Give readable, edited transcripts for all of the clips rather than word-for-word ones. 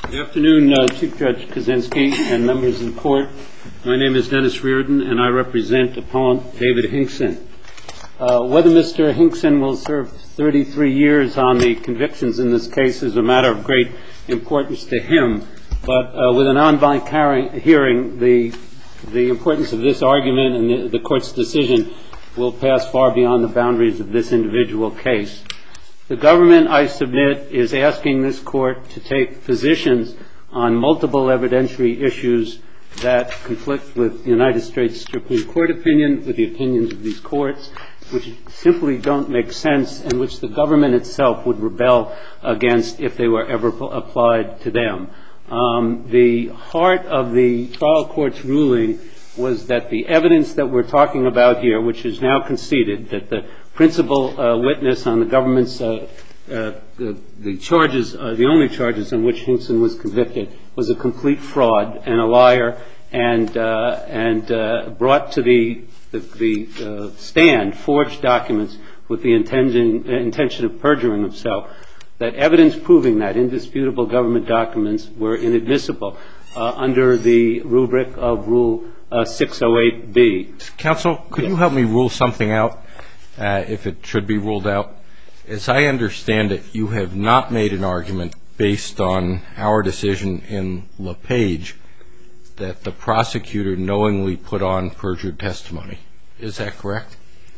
Good afternoon, Chief Judge Kaczynski and members of the court. My name is Dennis Reardon, and I represent Appellant David Hinkson. Whether Mr. Hinkson will serve 33 years on the convictions in this case is a matter of great importance to him. But with an en banc hearing, the importance of this argument and the court's decision will pass far beyond the boundaries of this individual case. The government, I submit, is asking this court to take positions on multiple evidentiary issues that conflict with the United States Supreme Court opinion, with the opinions of these courts, which simply don't make sense and which the government itself would rebel against if they were ever applied to them. The heart of the trial court's ruling was that the evidence that we're talking about here, which is now conceded, that the principal witness on the government's the charges, the only charges on which Hinkson was convicted, was a complete fraud and a liar, and brought to the stand forged documents with the intention of perjuring himself. That evidence proving that indisputable government documents were inadmissible under the rubric of Rule 608B. Counsel, could you help me rule something out, if it should be ruled out? As I understand it, you have not made an argument based on our decision in LePage that the prosecutor knowingly put on perjured testimony. Is that correct?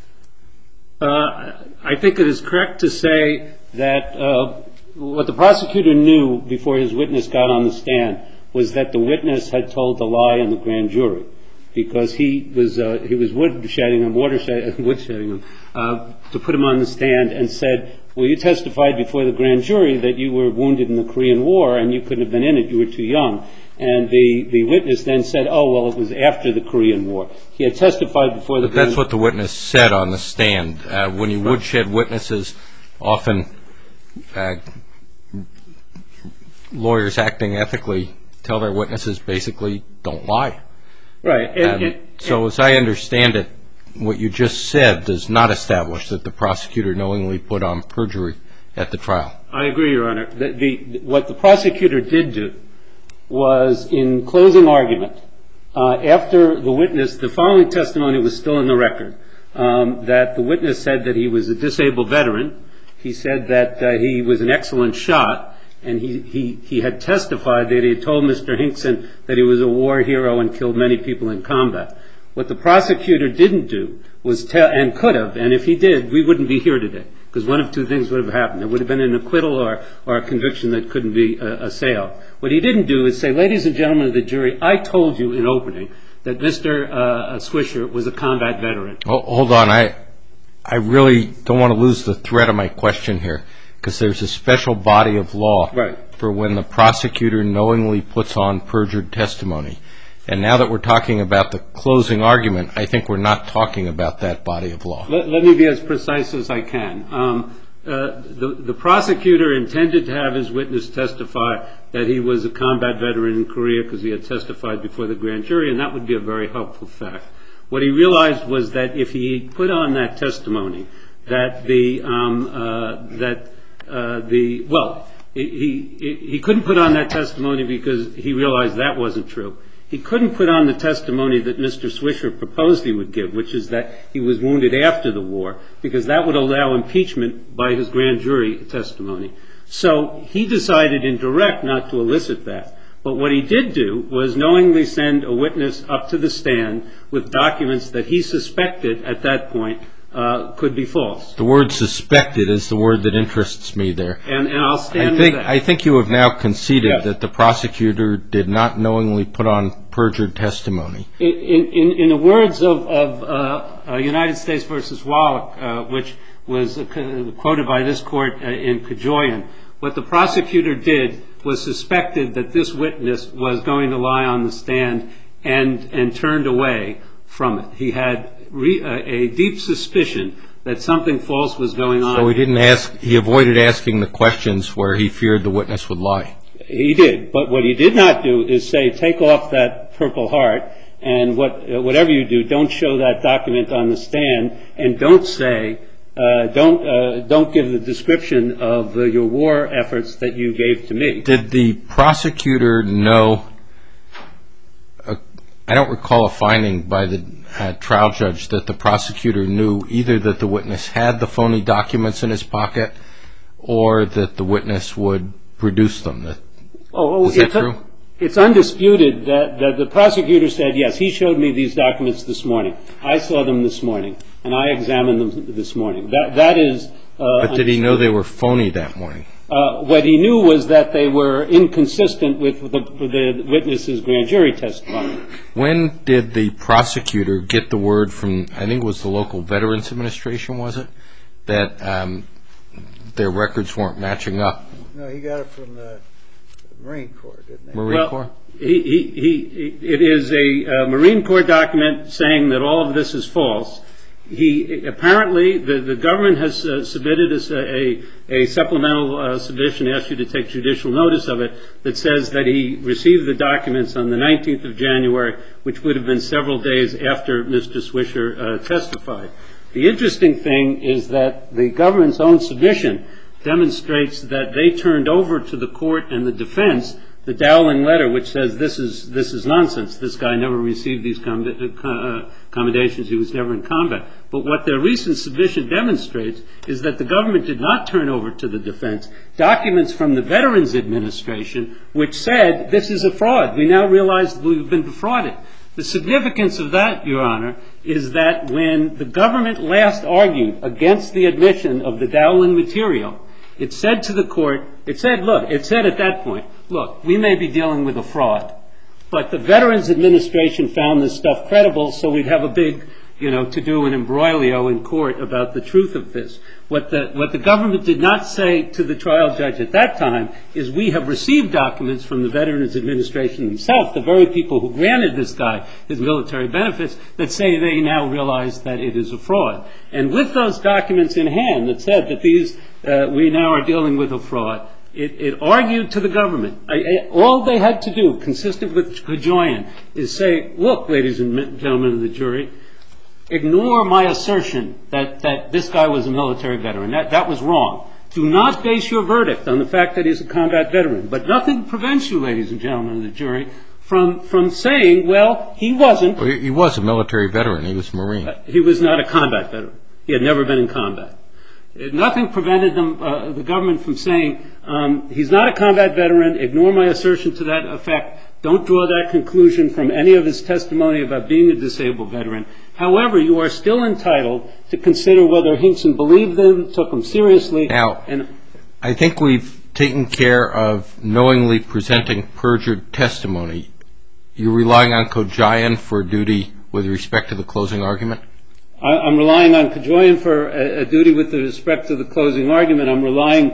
I think it is correct to say that what the prosecutor knew before his witness got on the stand was that the witness had told the lie in the grand jury, because he was woodshedding him to put him on the stand and said, well, you testified before the grand jury that you were wounded in the Korean War and you couldn't have been in it, you were too young. And the witness then said, oh, well, it was after the Korean War. He had testified before the grand jury. That's what the witness said on the stand. When you woodshed witnesses, often lawyers acting ethically tell their witnesses basically don't lie. Right. So as I understand it, what you just said does not establish that the prosecutor knowingly put on perjury at the trial. I agree, Your Honor. What the prosecutor did do was, in closing argument, after the witness, the following testimony was still in the record, that the witness said that he was a disabled veteran. He said that he was an excellent shot, and he had testified that he had told Mr. Hinkson that he was a war hero and killed many people in combat. What the prosecutor didn't do was tell, and could have, and if he did, we wouldn't be here today, because one of two things would have happened. There would have been an acquittal or a conviction that couldn't be assailed. What he didn't do is say, ladies and gentlemen of the jury, I told you in opening that Mr. Swisher was a combat veteran. Hold on. I really don't want to lose the thread of my question here, because there's a special body of law for when the prosecutor knowingly puts on perjured testimony. And now that we're talking about the closing argument, I think we're not talking about that body of law. Let me be as precise as I can. The prosecutor intended to have his witness testify that he was a combat veteran in Korea because he had testified before the grand jury, and that would be a very helpful fact. What he realized was that if he put on that testimony, he couldn't put on that testimony because he realized that wasn't true. He couldn't put on the testimony that Mr. Swisher proposed he would give, which is that he was wounded after the war, because that would allow impeachment by his grand jury testimony. So he decided in direct not to elicit that. But what he did do was knowingly send a witness up to the stand with documents that he suspected at that point could be false. The word suspected is the word that interests me there. And I'll stand with that. I think you have now conceded that the prosecutor did not knowingly put on perjured testimony. In the words of United States v. Wallach, which was quoted by this court in Kajoyan, what the prosecutor did was suspected that this witness was going to lie on the stand and turned away from it. He had a deep suspicion that something false was going on. So he avoided asking the questions where he feared the witness would lie. He did, but what he did not do is say, take off that Purple Heart, and whatever you do, don't show that document on the stand, and don't say don't give the description of your war efforts that you gave to me. Did the prosecutor know? I don't recall a finding by the trial judge that the prosecutor knew either that the witness had the phony documents in his pocket or that the witness would produce them. Is that true? It's undisputed that the prosecutor said, yes, he showed me these documents this morning. I saw them this morning, and I examined them this morning. That is. But did he know they were phony that morning? What he knew was that they were inconsistent with the witness's grand jury testimony. When did the prosecutor get the word from, I think it was the local Veterans Administration, was it, that their records weren't matching up? No, he got it from the Marine Corps, didn't he? Marine Corps? It is a Marine Corps document saying that all of this is false. Apparently, the government has submitted a supplemental submission, asked you to take judicial notice of it, that says that he received the documents on the 19th of January, which would have been several days after Mr. Swisher testified. The interesting thing is that the government's own submission demonstrates that they turned over to the court and the defense the Dowling letter, which says this is nonsense. This guy never received these accommodations. He was never in combat. But what their recent submission demonstrates is that the government did not turn over to the defense documents from the Veterans Administration, which said this is a fraud. We now realize that we've been defrauded. The significance of that, Your Honor, is that when the government last argued against the admission of the Dowling material, it said to the court, it said at that point, look, we may be dealing with a fraud, but the Veterans Administration found this stuff credible, so we'd have a big, to-do and embroglio in court about the truth of this. What the government did not say to the trial judge at that time is we have received documents from the Veterans Administration themselves, the very people who granted this guy his military benefits, that say they now realize that it is a fraud. And with those documents in hand that said that we now are dealing with a fraud, it argued to the government. All they had to do, consistent with Kajoyan, is say, look, ladies and gentlemen of the jury, ignore my assertion that this guy was a military veteran. That was wrong. Do not base your verdict on the fact that he's a combat veteran. But nothing prevents you, ladies and gentlemen of the jury, from saying, well, he wasn't. Well, he was a military veteran. He was a Marine. He was not a combat veteran. He had never been in combat. Nothing prevented the government from saying, he's not a combat veteran. Ignore my assertion to that effect. Don't draw that conclusion from any of his testimony about being a disabled veteran. However, you are still entitled to consider whether Hinkson believed them, took them seriously. Now, I think we've taken care of knowingly presenting perjured testimony. You're relying on Kajoyan for duty with respect to the closing argument? I'm relying on Kajoyan for a duty with respect to the closing argument. I'm relying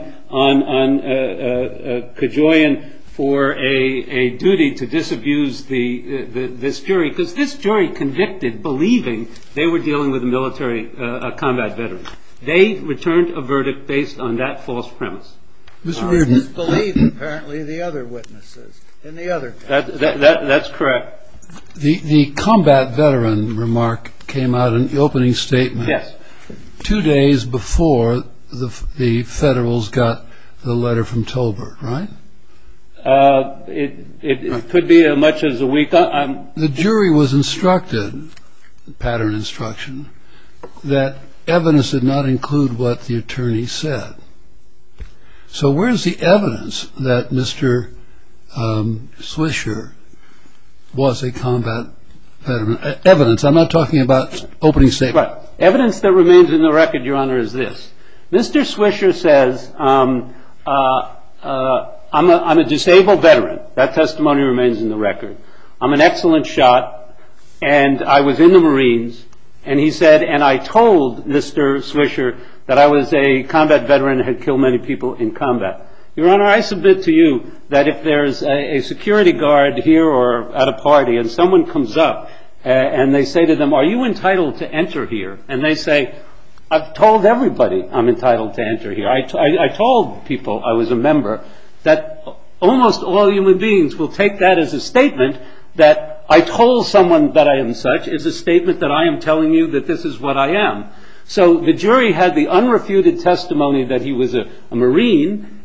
on Kajoyan for a duty to disabuse this jury, because this jury convicted believing they were dealing with a combat veteran. They returned a verdict based on that false premise. Mr. Reardon disbelieved apparently the other witnesses in the other case. That's correct. The combat veteran remark came out in the opening statement. Yes. 2 days before the Federals got the letter from Tolbert, right? It could be as much as a week. The jury was instructed, pattern instruction, that evidence did not include what the attorney said. So where's the evidence that Mr. Swisher was a combat veteran? Evidence. I'm not talking about opening statement. Right. Evidence that remains in the record, Your Honor, is this. Mr. Swisher says, I'm a disabled veteran. That testimony remains in the record. I'm an excellent shot, and I was in the Marines. And he said, and I told Mr. Swisher that I was a combat veteran and had killed many people in combat. Your Honor, I submit to you that if there's a security guard here or at a party and someone comes up and they say to them, are you entitled to enter here? And they say, I've told everybody I'm entitled to enter here. I told people I was a member. That almost all human beings will take that as a statement that I told someone that I am such is a statement that I am telling you that this is what I am. So the jury had the unrefuted testimony that he was a Marine,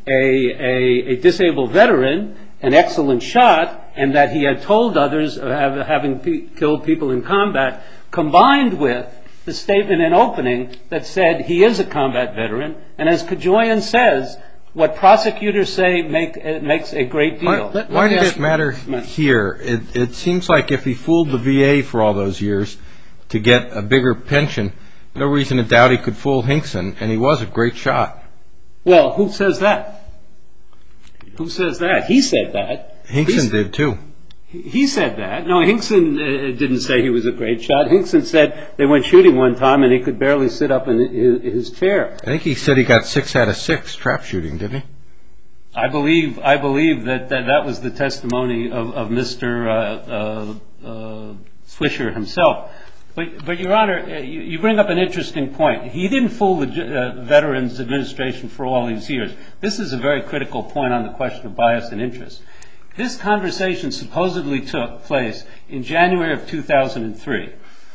a disabled veteran, an excellent shot, and that he had told others of having killed people in combat, combined with the statement in opening that said he is a combat veteran, and as Kajoyan says, what prosecutors say makes a great deal. Why did it matter here? It seems like if he fooled the VA for all those years to get a bigger pension, no reason to doubt he could fool Hinkson, and he was a great shot. Well, who says that? Who says that? He said that. Hinkson did, too. He said that. No, Hinkson didn't say he was a great shot. Hinkson said they went shooting one time and he could barely sit up in his chair. I think he said he got 6 out of 6 trap shooting, didn't he? I believe that was the testimony of Mr. Swisher himself. But Your Honor, you bring up an interesting point. He didn't fool the Veterans Administration for all these years. This is a very critical point on the question of bias and interest. This conversation supposedly took place in January of 2003.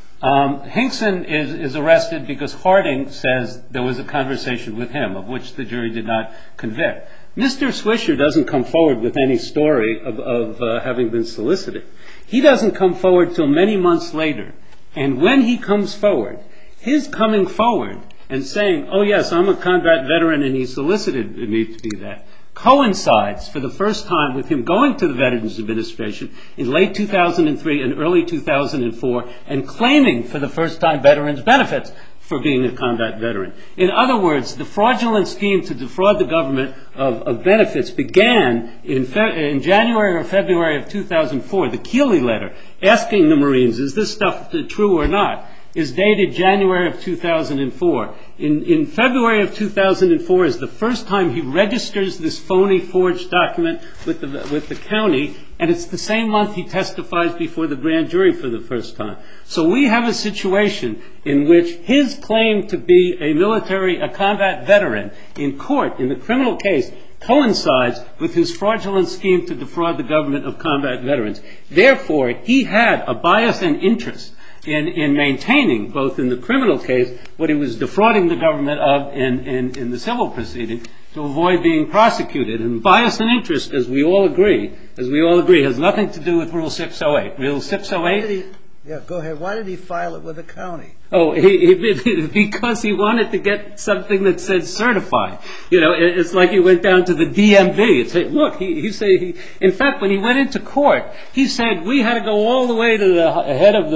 Hinkson is arrested because Harding says there was a conversation with him, of which the jury did not convict. Mr. Swisher doesn't come forward with any story of having been solicited. He doesn't come forward till many months later. And when he comes forward, his coming forward and saying, oh yes, I'm a combat veteran and he solicited me to be that, coincides for the first time with him going to the Veterans Administration in late 2003 and early 2004 and claiming for the first time veterans' benefits for being a combat veteran. In other words, the fraudulent scheme to defraud the government of benefits began in January or February of 2004. The Keeley letter asking the Marines, is this stuff true or not, is dated January of 2004. In February of 2004 is the first time he registers this phony forged document with the county, and it's the same month he testifies before the grand jury for the first time. So we have a situation in which his claim to be a combat veteran in court, in the criminal case, coincides with his fraudulent scheme to defraud the government of combat veterans. Therefore, he had a bias and interest in maintaining, both in the criminal case, what he was defrauding the government of in the civil proceeding to avoid being prosecuted. And bias and interest, as we all agree, has nothing to do with Rule 608. Rule 608... Yeah, go ahead. Why did he file it with the county? Oh, because he wanted to get something that said certified. You know, it's like he went down to the DMV and said, look, in fact, when he went into court, he said, we had to go all the way to the head of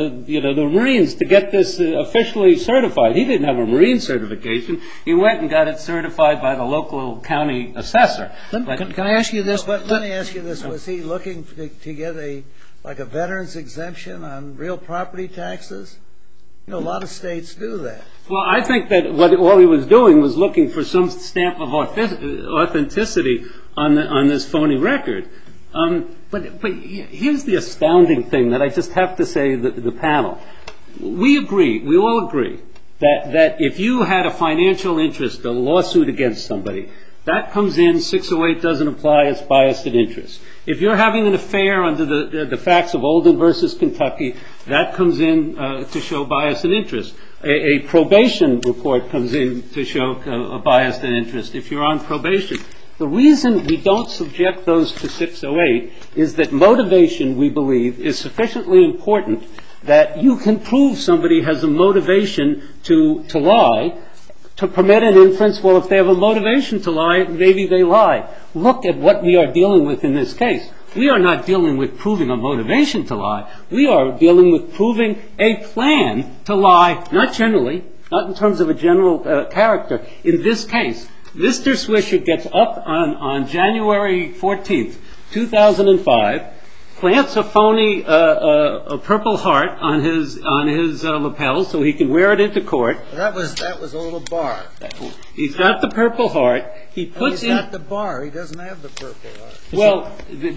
the Marines to get this officially certified. He didn't have a Marine certification. He went and got it certified by the local county assessor. Can I ask you this? But let me ask you this. Was he looking to get a veteran's exemption on real property taxes? You know, a lot of states do that. Well, I think that all he was doing was looking for some stamp of authenticity on this phony record. But here's the astounding thing that I just have to say to the panel. We all agree, that if you had a financial interest, a lawsuit against somebody, that comes in, 608 doesn't apply, it's biased and interest. If you're having an affair under the facts of Olden versus Kentucky, that comes in to show bias and interest. A probation report comes in to show a bias and interest if you're on probation. The reason we don't subject those to 608 is that motivation, we believe, is sufficiently important that you can prove somebody has a motivation to lie, to permit an inference, well, if they have a motivation to lie, maybe they lie. Look at what we are dealing with in this case. We are not dealing with proving a motivation to lie. We are dealing with proving a plan to lie, not generally, not in terms of a general character. In this case, Mr. Swisher gets up on January 14th, 2005, plants a phony a Purple Heart on his lapel so he can wear it into court. That was a little bar. He's got the Purple Heart. He's got the bar. He doesn't have the Purple Heart. Well,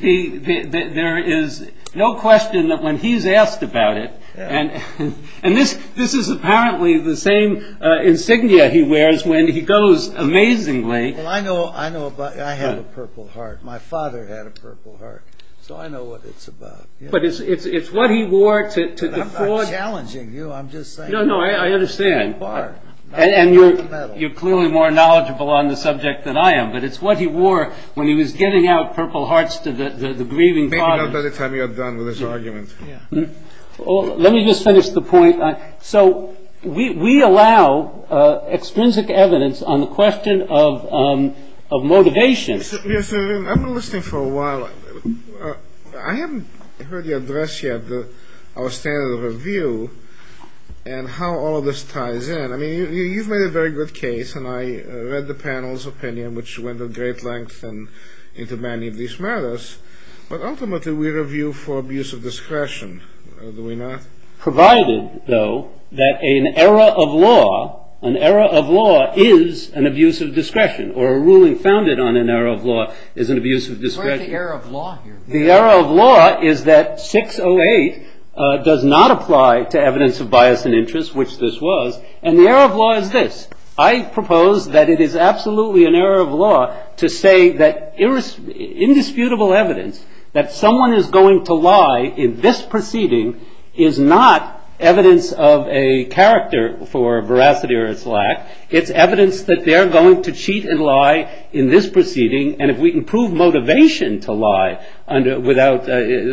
there is no question that when he's asked about it, and this is apparently the same insignia he wears when he goes amazingly. Well, I know about. I have a Purple Heart. My father had a Purple Heart. so I know what it's about. But it's what he wore to defraud. I'm not challenging you. I'm just saying. No, I understand. Part. And you're clearly more knowledgeable on the subject than I am, but it's what he wore when he was giving out Purple Hearts to the grieving fathers. Maybe not by the time you're done with this argument. Yeah. Well, let me just finish the point. So we allow extrinsic evidence on the question of motivation. Yes, I've been listening for a while. I haven't heard you address yet our standard of review and how all of this ties in. I mean, you've made a very good case, and I read the panel's opinion, which went at great length into many of these matters. But ultimately, we review for abuse of discretion, do we not? Provided, though, that an error of law is an abuse of discretion, or a ruling founded on an error of law is an abuse of discretion. Where's the error of law here? The error of law is that 608 does not apply to evidence of bias and interest, which this was, and the error of law is this. I propose that it is absolutely an error of law to say that indisputable evidence that someone is going to lie in this proceeding is not evidence of a character for veracity or its lack. It's evidence that they're going to cheat and lie in this proceeding, and if we can prove motivation to lie without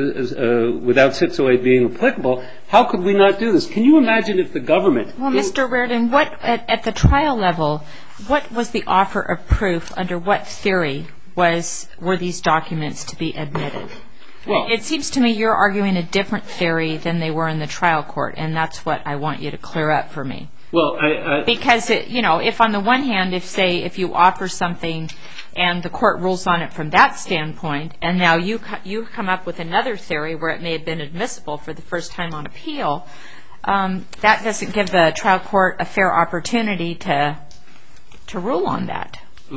608 being applicable, how could we not do this? Can you imagine if the government... Well, Mr. Reardon, at the trial level, what was the offer of proof under what theory were these documents to be admitted? Well, it seems to me you're arguing a different theory than they were in the trial court, and that's what I want you to clear up for me. Well, because, if on the one hand, if you offer something and the court rules on it from that standpoint, and now you come up with another theory where it may have been admissible for the first time on appeal, that doesn't give the trial court a fair opportunity to rule on that.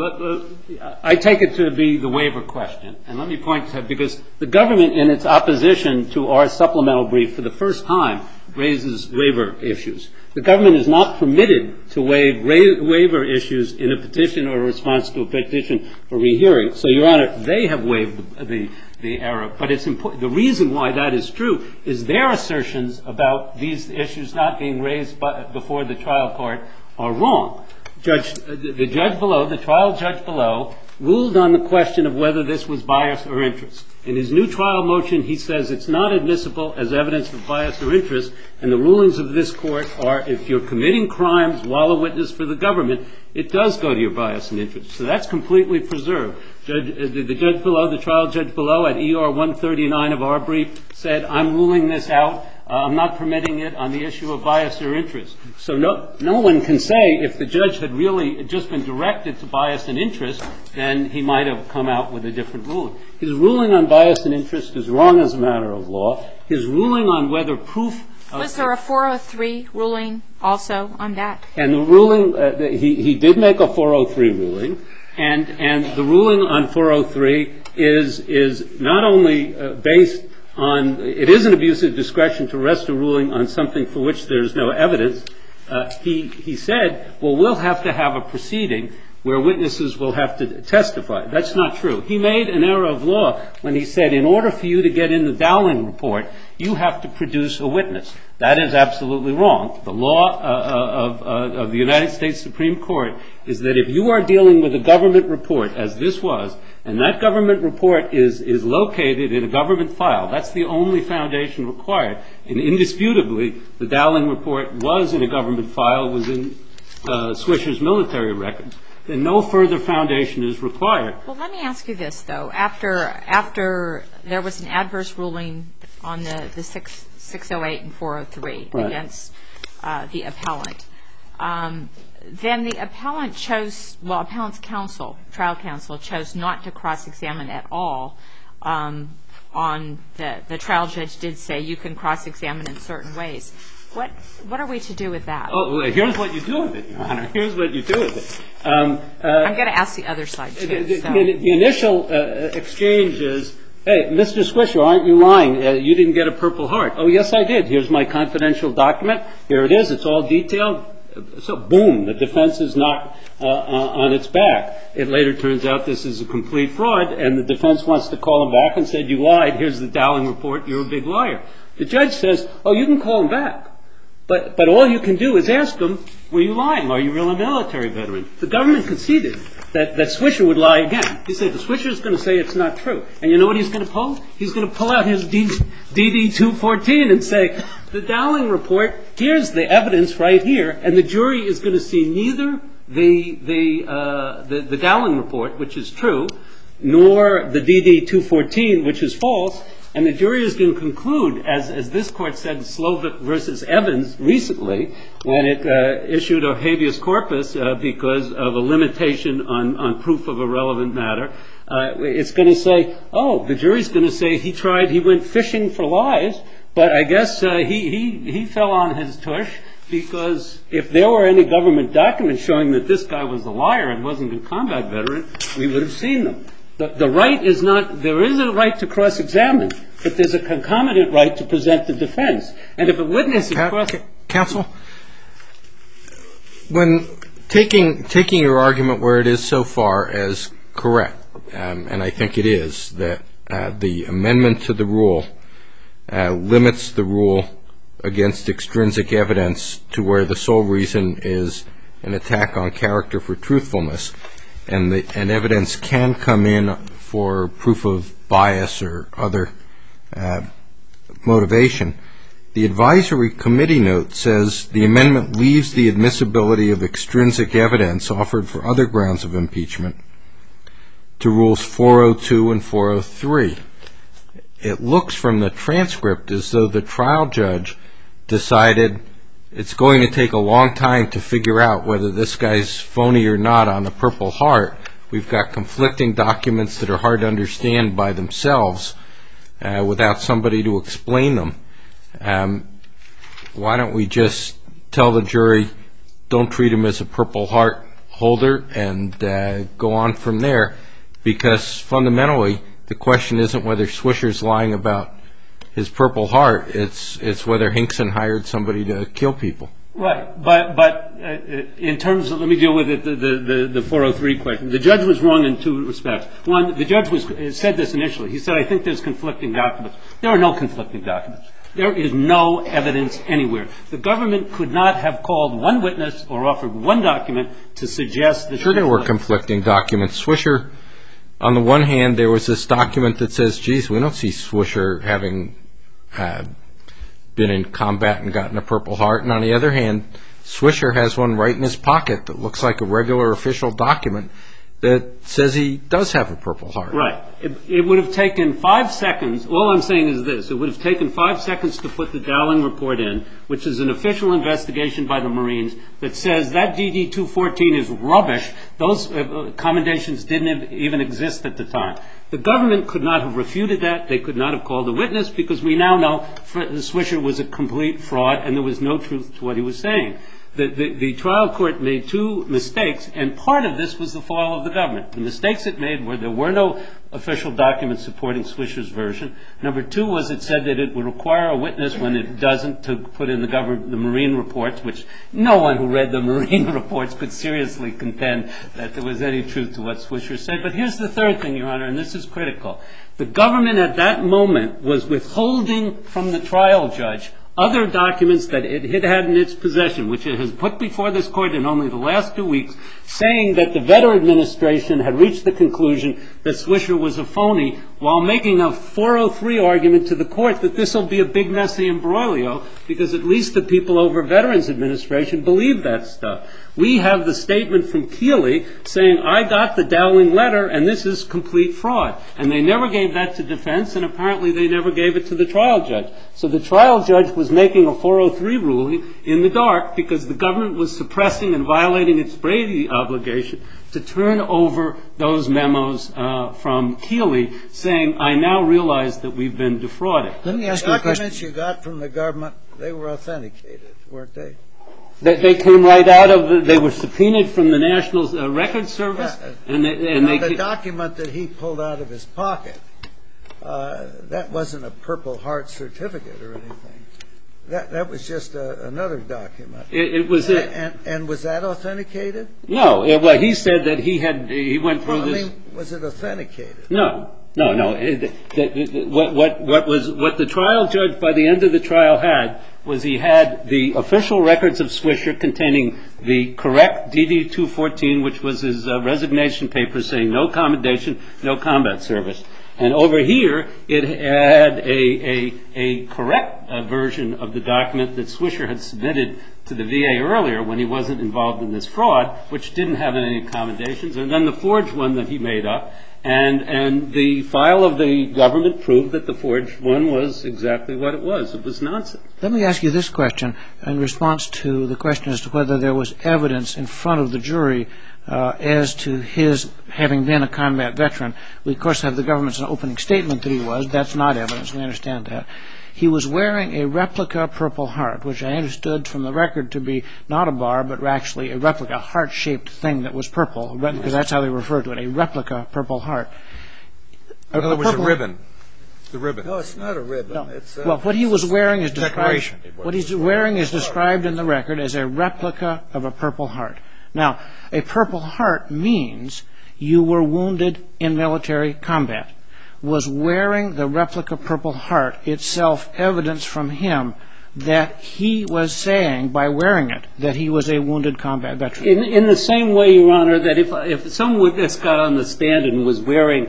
I take it to be the waiver question, and let me point to it, because the government, in its opposition to our supplemental brief for the first time, raises waiver issues. The government is not permitted to waive waiver issues in a petition or a response to a petition for rehearing. So, Your Honor, they have waived the error. But it's important. The reason why that is true is their assertions about these issues not being raised before the trial court are wrong. The trial judge below, ruled on the question of whether this was bias or interest. In his new trial motion, he says it's not admissible as evidence of bias or interest, and the rulings of this court are if you're committing crimes while a witness for the government, it does go to your bias and interest. So that's completely preserved. The trial judge below at ER 139 of our brief said, I'm ruling this out. I'm not permitting it on the issue of bias or interest. So no one can say if the judge had really just been directed to bias and interest, then he might have come out with a different ruling. His ruling on bias and interest is wrong as a matter of law. His ruling on whether proof of... Was there a 403 ruling also on that? And the ruling, he did make a 403 ruling, and the ruling on 403 is not only based on, it is an abuse of discretion to rest a ruling on something for which there is no evidence. He said, well, we'll have to have a proceeding where witnesses will have to testify. That's not true. He made an error of law when he said, in order for you to get in the Dowling report, you have to produce a witness. That is absolutely wrong. The law of the United States Supreme Court is that if you are dealing with a government report, as this was, and that government report is located in a government file, that's the only foundation required. And indisputably, the Dowling report was in a government file, was in Swisher's military records. Then no further foundation is required. Well, let me ask you this, though. After there was an adverse ruling on the 608 and 403 right. against the appellant, then the appellant chose, well, appellant's counsel, trial counsel, chose not to cross-examine at all on the trial judge did say you can cross-examine in certain ways. What are we to do with that? Oh, well, here's what you do with it, Your Honor. Here's what you do with it. I'm going to ask the other side, too. The initial exchange is, hey, Mr. Swisher, aren't you lying? You didn't get a Purple Heart. Oh, yes, I did. Here's my confidential document. Here it is. It's all detailed. So, boom, the defense is knocked on its back. It later turns out this is a complete fraud, and the defense wants to call him back and said, you lied, here's the Dowling report, you're a big liar. The judge says, oh, you can call him back, but all you can do is ask him, were you lying? Are you really a military veteran? The government conceded that Swisher would lie again. He said the Swisher's going to say it's not true. And you know what he's going to pull? He's going to pull out his DD-214 and say, the Dowling report, here's the evidence right here, and the jury is going to see neither the Dowling report, which is true, nor the DD-214, which is false, and the jury is going to conclude, as this court said in Slovic versus Evans recently, when it issued a habeas corpus because of a limitation on proof of a relevant matter, it's going to say, oh, the jury's going to say he went fishing for lies, but I guess he fell on his tush, because if there were any government documents showing that this guy was a liar and wasn't a combat veteran, we would have seen them. The right is not, there is a right to cross-examine, but there's a concomitant right to present the defense. And if a witness is Counsel, when taking your argument where it is so far as correct, and I think it is, that the amendment to the rule limits the rule against extrinsic evidence to where the sole reason is an attack on character for truthfulness, and evidence can come in for proof of bias or other motivation. The advisory committee note says the amendment leaves the admissibility of extrinsic evidence offered for other grounds of impeachment to rules 402 and 403. It looks from the transcript as though the trial judge decided it's going to take a long time to figure out whether this guy's phony or not on the Purple Heart. We've got conflicting documents that are hard to understand by themselves without somebody to explain them. Why don't we just tell the jury, don't treat him as a Purple Heart holder, and go on from there? Because fundamentally, the question isn't whether Swisher's lying about his Purple Heart, it's whether Hinkson hired somebody to kill people. Right, but in terms of, let me deal with it, the 403 question. The judge was wrong in two respects. One, the judge said this initially. He said, I think there's conflicting documents. There are no conflicting documents. There is no evidence anywhere. The government could not have called one witness or offered one document to suggest that... Sure, there were conflicting documents. Swisher, on the one hand, there was this document that says, geez, we don't see Swisher having been in combat and gotten a Purple Heart. And on the other hand, Swisher has one right in his pocket that looks like a regular official document that says he does have a Purple Heart. Right. It would have taken 5 seconds. All I'm saying is this. It would have taken 5 seconds to put the Dowling report in, which is an official investigation by the Marines that says that DD-214 is rubbish. Those commendations didn't even exist at the time. The government could not have refuted that. They could not have called a witness, because we now know Swisher was a complete fraud and there was no truth to what he was saying. The trial court made two mistakes, and part of this was the fall of the government. The mistakes it made were there were no official documents supporting Swisher's version. Number two was it said that it would require a witness when it doesn't to put in the Marine reports, which no one who read the Marine reports could seriously contend that there was any truth to what Swisher said. But here's the third thing, Your Honor, and this is critical. The government at that moment was withholding from the trial judge other documents that it had in its possession, which it has put before this court in only the last 2 weeks, saying that the Veteran Administration had reached the conclusion that Swisher was a phony, while making a 403 argument to the court that this will be a big messy imbroglio, because at least the people over Veterans Administration believe that stuff. We have the statement from Keeley saying, I got the Dowling letter and this is complete fraud. And they never gave that to defense, and apparently they never gave it to the trial judge. So the trial judge was making a 403 ruling in the dark because the government was suppressing and violating its Brady obligation to turn over those memos from Keeley saying, I now realize that we've been defrauded. Let me ask you a question. The documents you got from the government, they were authenticated, weren't they? They came right out of, they were subpoenaed from the National Records Service. Yeah. The document that he pulled out of his pocket, that wasn't a Purple Heart certificate or anything. That was just another document. It was and was that authenticated? No. Well, he said that he went through this. I mean, was it authenticated? No. What the trial judge by the end of the trial had was he had the official records of Swisher containing the correct DD-214, which was his resignation paper saying no commendation, no combat service. And over here, it had a correct version of the document that Swisher had submitted to the VA earlier when he wasn't involved in this fraud, which didn't have any accommodations, and then the forged one that he made up. And the file of the government proved that the forged one was exactly what it was. It was nonsense. Let me ask you this question in response to the question as to whether there was evidence in front of the jury as to his having been a combat veteran. We, of course, have the government's opening statement that he was. That's not evidence. We understand that. He was wearing a replica Purple Heart, which I understood from the record to be not a bar, but actually a replica heart-shaped thing that was purple, because that's how they referred to it, a replica Purple Heart. In other words, a ribbon. The ribbon. No, it's not a ribbon. No. It's well, what he was wearing is described. Decoration. What he's wearing is described in the record as a replica of a Purple Heart. Now, a Purple Heart means you were wounded in military combat. Was wearing the replica Purple Heart itself evidence from him that he was saying, by wearing it, that he was a wounded combat veteran? In the same way, Your Honor, that if some witness got on the stand and was wearing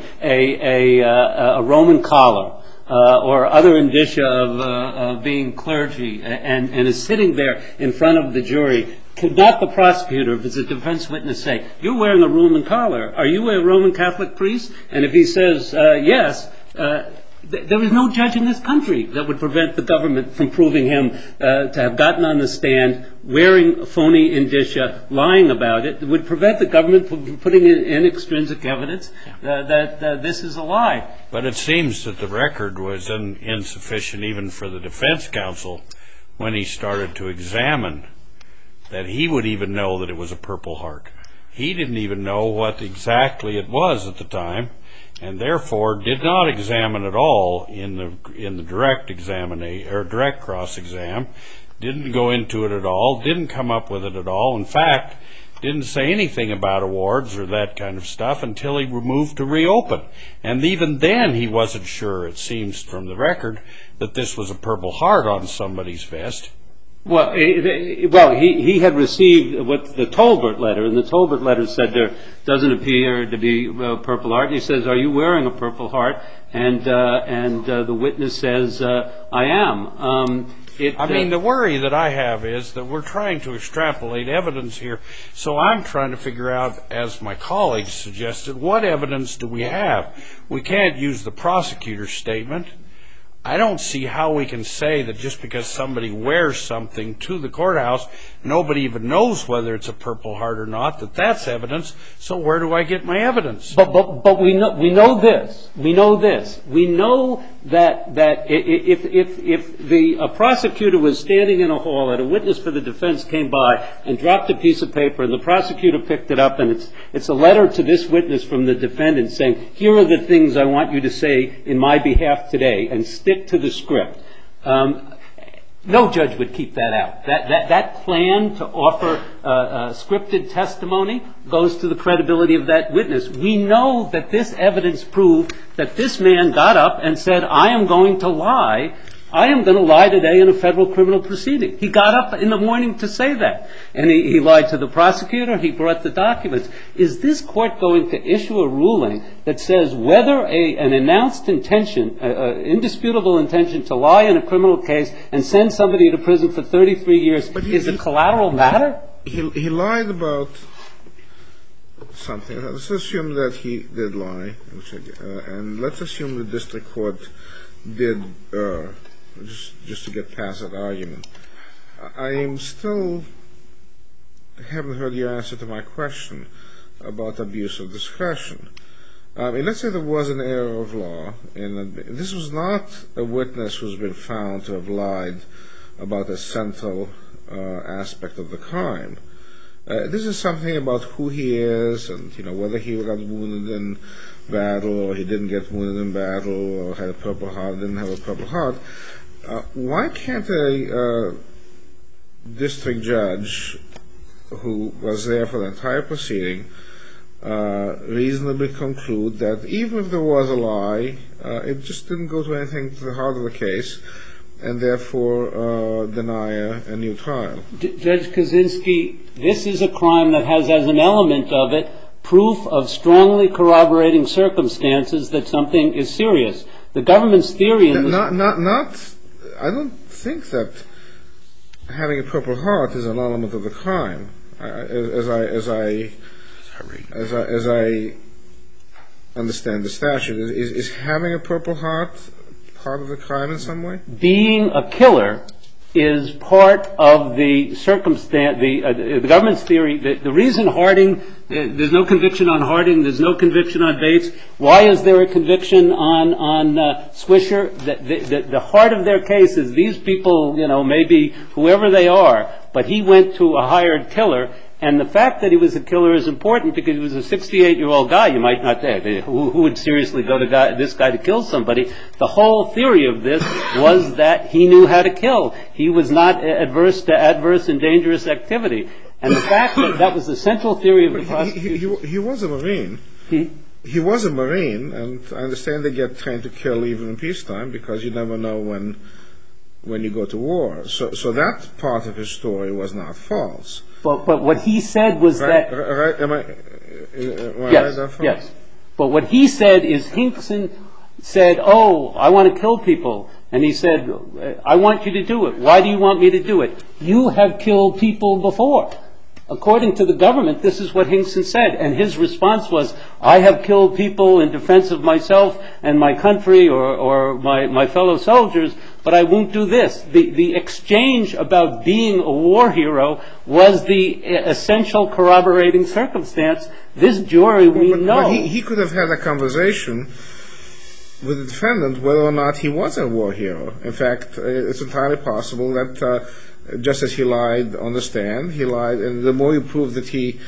a Roman collar or other indicia of being clergy and is sitting there in front of the jury, could not the prosecutor, if it's a defense witness, say, you're wearing a Roman collar, are you a Roman Catholic priest? And if he says yes, there is no judge in this country that would prevent the government from proving him to have gotten on the stand wearing phony indicia, lying about it. It would prevent the government from putting in extrinsic evidence that this is a lie. But it seems that the record was insufficient even for the defense counsel when he started to examine that he would even know that it was a Purple Heart. He didn't even know what exactly it was at the time, and therefore did not examine at all in the direct examination or direct cross exam. Didn't go into it at all. Didn't come up with it at all. In fact, didn't say anything about awards or that kind of stuff until he moved to reopen. And even then, he wasn't sure. It seems from the record that this was a Purple Heart on somebody's vest. Well, he had received what the Tolbert letter, and the Tolbert letter said there doesn't appear to be a Purple Heart. He says, "Are you wearing a Purple Heart?" And the witness says, "I am." I mean, the worry that I have is that we're trying to extrapolate evidence here. So I'm trying to figure out, as my colleagues suggested, what evidence do we have? We can't use the prosecutor's statement. I don't see how we can say that just because somebody wears something to the courthouse, nobody even knows whether it's a Purple Heart or not, that that's evidence. So where do I get my evidence? But we know this. We know this. We know that if a prosecutor was standing in a hall and a witness for the defense came by and dropped a piece of paper and the prosecutor picked it up and it's a letter to this witness from the defendant saying, here are the things I want you to say in my behalf today, and stick to the script. No judge would keep that out. That plan to offer scripted testimony goes to the credibility of that witness. We know that this evidence proved that this man got up and said, I am going to lie. I am going to lie today in a federal criminal proceeding. He got up in the morning to say that. And he lied to the prosecutor. He brought the documents. Is this court going to issue a ruling that says whether an announced intention, indisputable intention to lie in a criminal case and send somebody to prison for 33 years is a collateral matter? He lied about something. Let's assume that he did lie. And let's assume the district court did just to get past that argument. I am still haven't heard your answer to my question about abuse of discretion. Let's say there was an error of law, and this was not a witness who's been found to have lied about a central aspect of the crime. This is something about who he is and, whether he got wounded in battle or he didn't get wounded in battle or had a Purple Heart, didn't have a Purple Heart. Why can't a district judge who was there for the entire proceeding reasonably conclude that even if there was a lie, it just didn't go to anything to the heart of the case, and therefore deny a new trial? Judge Kaczynski, this is a crime that has as an element of it proof of strongly corroborating circumstances that something is serious. The government's theory in this... I don't think that having a Purple Heart is an element of the crime. As I understand the statute, is having a Purple Heart part of the crime in some way? Being a killer is part of the circumstance. The government's theory, the reason Harding, there's no conviction on Harding, there's no conviction on Bates. Why is there a conviction on Swisher? The heart of their case is these people, maybe whoever they are, but he went to a hired killer. And the fact that he was a killer is important because he was a 68-year-old guy. You might not think, who would seriously go to this guy to kill somebody? The whole theory of this was that he knew how to kill. He was not adverse to adverse and dangerous activity. And the fact that was the central theory of the prosecution... He was a Marine. He was a Marine, and I understand they get trained to kill even in peacetime because you never know when you go to war. So that part of his story was not false. But what he said was that... Am I yes. But what he said is Hinkson said, I want to kill people. And he said, I want you to do it. Why do you want me to do it? You have killed people before. According to the government, this is what Hinkson said. And his response was, I have killed people in defense of myself and my country or my fellow soldiers, but I won't do this. The exchange about being a war hero was the essential corroborating circumstance. This jury, we know... But he could have had a conversation with the defendant whether or not he was a war hero. In fact, it's entirely possible that just as he lied on the stand, he lied, and the more you prove that he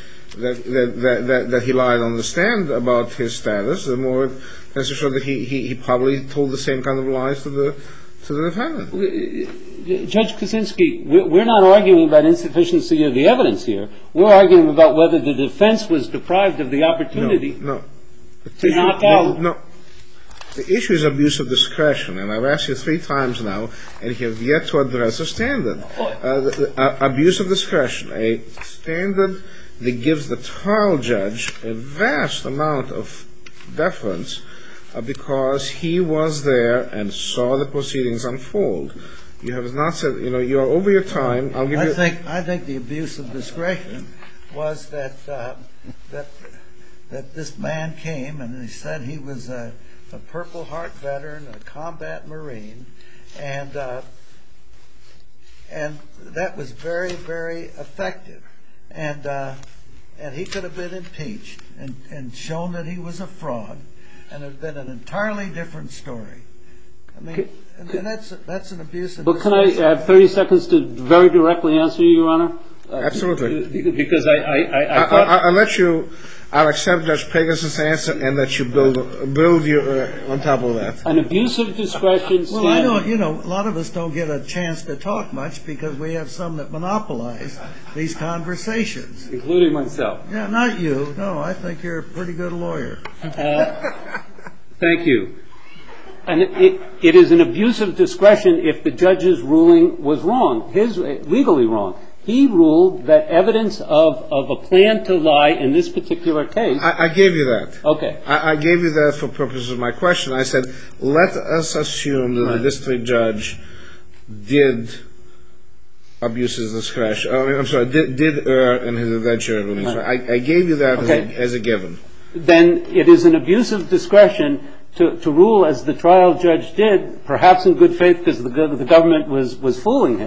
lied on the stand about his status, the more that's to show that he probably told the same kind of lies to the defendant. Judge Kaczynski, we're not arguing about insufficiency of the evidence here. We're arguing about whether the defense was deprived of the opportunity to knock out... No. The issue is abuse of discretion, and I've asked you 3 times now, and you have yet to address a standard. Abuse of discretion, a standard that gives the trial judge a vast amount of deference because he was there and saw the proceedings unfold. You have not said, you are over your time. I think the abuse of discretion was that this man came and he said he was a Purple Heart veteran, a combat Marine, and that was very, very effective. And he could have been impeached and shown that he was a fraud, and it would have been an entirely different story. I mean, and that's an abuse of discretion. But can I have 30 seconds to very directly answer you, Your Honor? Absolutely. Because I thought... I'll accept Judge Pegasus' answer and let you build you on top of that. An abuse of discretion... Well, I don't, a lot of us don't get a chance to talk much because we have some that monopolize these conversations. Including myself. Yeah, not you. No, I think you're a pretty good lawyer. Thank you. And it is an abuse of discretion if the judge's ruling was wrong, legally wrong. He ruled that evidence of a plan to lie in this particular case... I gave you that. Okay. I gave you that for purposes of my question. I said, let us assume that the district judge did abuse his discretion. Did err in his evidentiary rulings. Right. I gave you that as a given. Then it is an abuse of discretion to rule as the trial judge did, perhaps in good faith because the government was fooling him,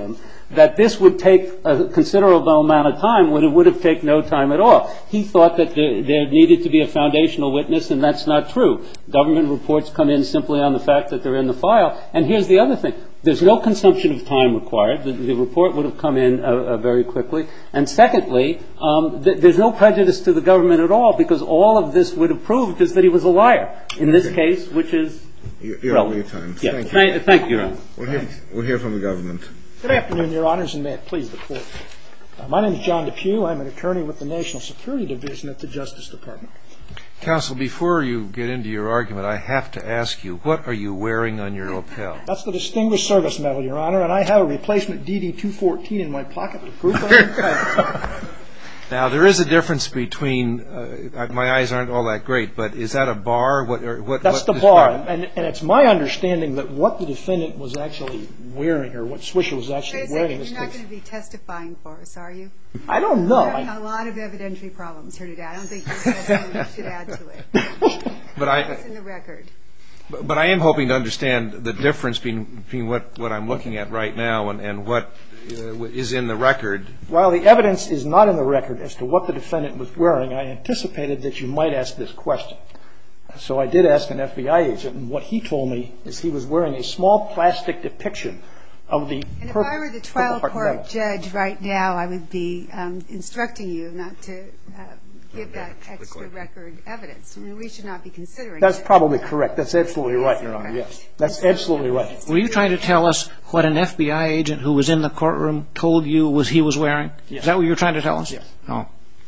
that this would take a considerable amount of time when it would have taken no time at all. He thought that there needed to be a foundational witness, and that's not true. Government reports come in simply on the fact that they're in the file. And here's the other thing. There's no consumption of time required. The report would have come in very quickly. And secondly, there's no prejudice to the government at all, because all of this would have proved is that he was a liar in this case, which is You're over your time. Yeah. Thank you. Thank you, Your Honor. We'll hear from the government. Good afternoon, Your Honors, and may it please the Court. My name is John DePue. I'm an attorney with the National Security Division at the Justice Department. Counsel, before you get into your argument, I have to ask you, what are you wearing on your lapel? That's the Distinguished Service Medal, Your Honor, and I have a replacement DD-214 in my pocket to prove that. Now, there is a difference between, my eyes aren't all that great, but is that a bar? That's the bar, and it's my understanding that what the defendant was actually wearing, or what Swisher was actually wearing in this case. You're not going to be testifying for us, are you? I don't know. We're having a lot of evidentiary problems here today. I don't think you should add to it. It's in the record. But I am hoping to understand the difference between what I'm looking at right now and what is in the record. While the evidence is not in the record as to what the defendant was wearing, I anticipated that you might ask this question. So I did ask an FBI agent, and what he told me is he was wearing a small plastic depiction of the And if I were the trial court judge right now, I would be instructing you not to give that extra record evidence. I mean, we should not be considering That's that. probably correct. That's absolutely right, Your Honor, yes. That's absolutely right. Were you trying to tell us what an FBI agent who was in the courtroom told you he was wearing? Yes. Is that what you were trying to tell us? Yes. Oh.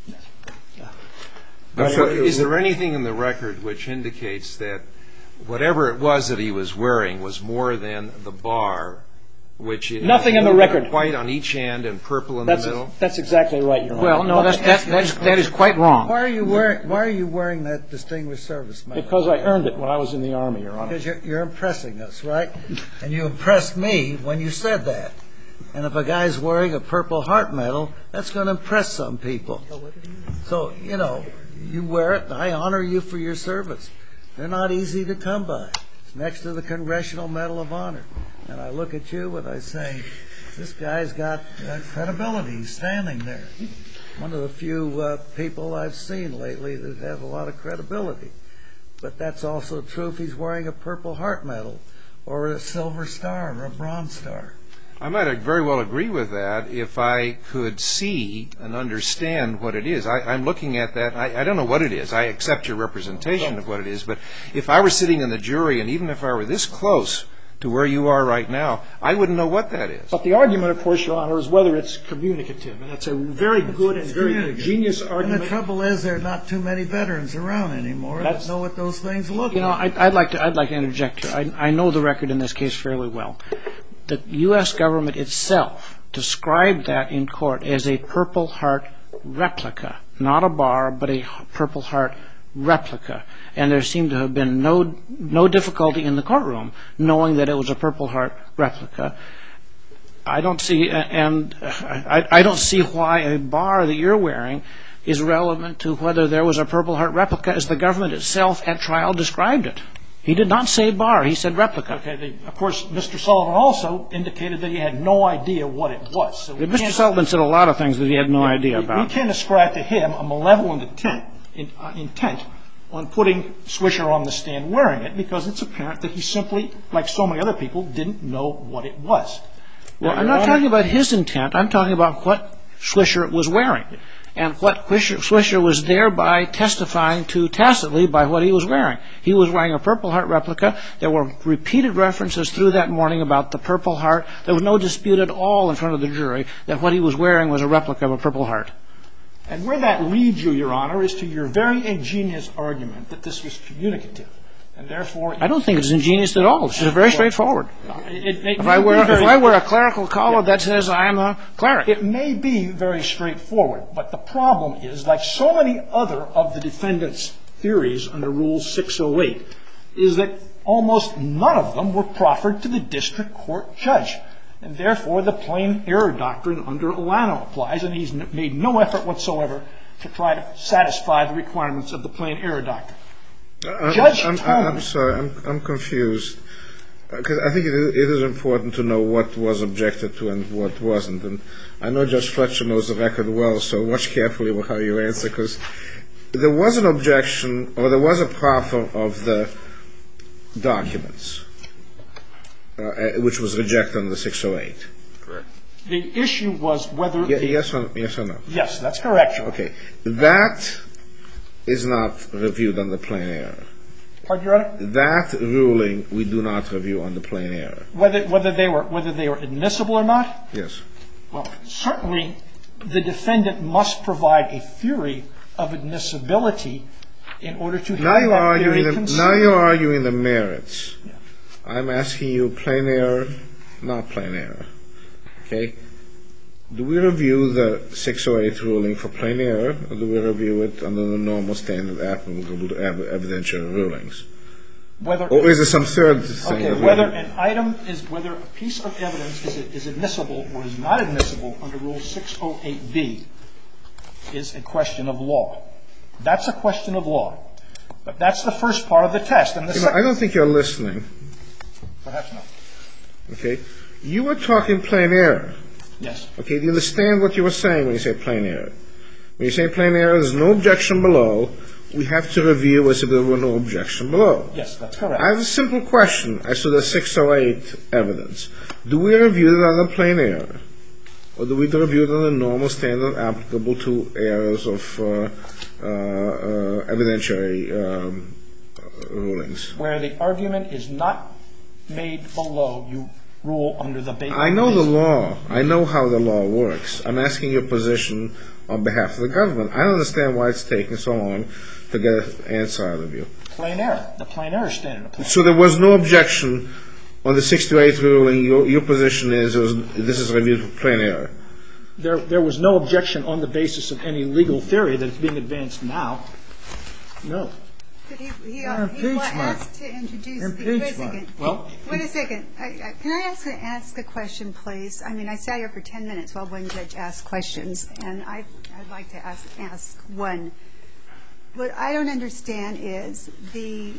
But is there anything in the record which indicates that whatever it was that he was wearing was more than the bar, which is nothing in the record. White on each end and purple in the middle? That's exactly right, Your Honor. Well, no, that is quite wrong. Why are you wearing that Distinguished Service Medal? Because I earned it when I was in the Army, Your Honor. Because you're impressing us, right? And you impressed me when you said that. And if a guy's wearing a Purple Heart medal, that's going to impress some people. So, you wear it, and I honor you for your service. They're not easy to come by. It's next to the Congressional Medal of Honor. And I look at you and I say, this guy's got credibility. He's standing there. One of the few people I've seen lately that have a lot of credibility. But that's also true if he's wearing a Purple Heart medal or a Silver Star or a Bronze Star. I might very well agree with that if I could see and understand what it is. I'm looking at that. I don't know what it is. I accept your representation of what it is. But if I were sitting in the jury, and even if I were this close to where you are right now, I wouldn't know what that is. But the argument, of course, Your Honor, is whether it's communicative. And it's a very good and very ingenious argument. And the trouble is there are not too many veterans around anymore that know what those things look like. I'd like to interject here. I know the record in this case fairly well. The U.S. government itself described that in court as a Purple Heart replica. Not a bar, but a Purple Heart replica. And there seemed to have been no difficulty in the courtroom knowing that it was a Purple Heart replica. I don't see why a bar that you're wearing is relevant to whether there was a Purple Heart replica as the government itself at trial described it. He did not say bar. He said replica. Okay. Of course, Mr. Sullivan also indicated that he had no idea what it was. So Mr. Sullivan said a lot of things that he had no idea about. We can't ascribe to him a malevolent intent on putting Swisher on the stand wearing it because it's apparent that he simply, like so many other people, didn't know what it was. Well, I'm not talking about his intent. I'm talking about what Swisher was wearing. And what Swisher was thereby testifying to tacitly by what he was wearing. He was wearing a Purple Heart replica. There were repeated references through that morning about the Purple Heart. There was no dispute at all in front of the jury that what he was wearing was a replica of a Purple Heart. And where that leads you, Your Honor, is to your very ingenious argument that this was communicative. And therefore, I don't think it's ingenious at all. It's just very straightforward. If I wear a clerical collar that says I'm a cleric. It may be very straightforward, but the problem is, like so many other of the defendant's theories under Rule 608, is that almost none of them were proffered to the district court judge. And therefore, the plain error doctrine under Olano applies, and he's made no effort whatsoever to try to satisfy the requirements of the plain error doctrine. I'm sorry, I'm confused. because I think it is important to know what was objected to and what wasn't. And I know Judge Fletcher knows the record well, so watch carefully how you answer, because there was an objection, or there was a proffer of the documents, which was rejected under 608. Correct. The issue was whether... Yes or no? Yes, that's correct. Okay. That is not reviewed under plain error. Pardon, Your Honor? That ruling we do not review under plain error. Whether they were admissible or not? Yes. Well, certainly the defendant must provide a theory of admissibility in order to have that theory considered. Now you're arguing the merits. Yeah. I'm asking you plain error, not plain error. Okay? Do we review the 608 ruling for plain error, or do we review it under the normal standard applicable to evidentiary rulings? Or is there some third thing? Okay, whether a piece of evidence is admissible or is not admissible under Rule 608B is a question of law. That's a question of law. But that's the first part of the test. And I don't think you're listening. Perhaps not. Okay. You were talking plain error. Yes. Okay. Do you understand what you were saying when you say plain error? When you say plain error, there's no objection below. We have to review as if there were no objection below. Yes, that's correct. I have a simple question as to the 608 evidence. Do we review it under plain error? Or do we review it under normal standard applicable to errors of evidentiary rulings? Where the argument is not made below, you rule under the base. I know the law. I know how the law works. I'm asking your position on behalf of the government. I don't understand why it's taking so long to get an answer out of you. Plain error. The plain error standard applies. So there was no objection on the 628 ruling. Your position is this is reviewed for plain error. There was no objection on the basis of any legal theory that is being advanced now. No. But he asked to introduce impeachment. Well, wait a second. Can I ask a question, please? I mean, I sat here for 10 minutes while one judge asked questions, and I'd like to ask one. What I don't understand is the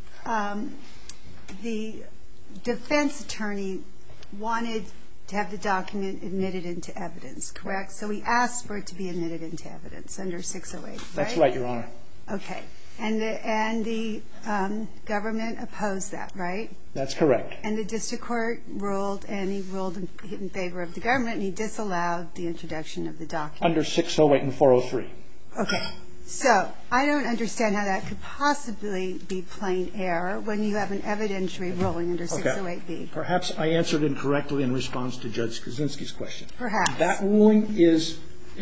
defense attorney wanted to have the document admitted into evidence, correct? So he asked for it to be admitted into evidence under 608, right? That's right, Your Honor. Okay. And the government opposed that, right? That's correct. And the district court ruled, and he ruled in favor of the government, and he disallowed the introduction of the document. Under 608 and 403. Okay. So I don't understand how that could possibly be plain error when you have an evidentiary ruling under 608B. Okay. Perhaps I answered incorrectly in response to Judge Kaczynski's question. Perhaps. That ruling is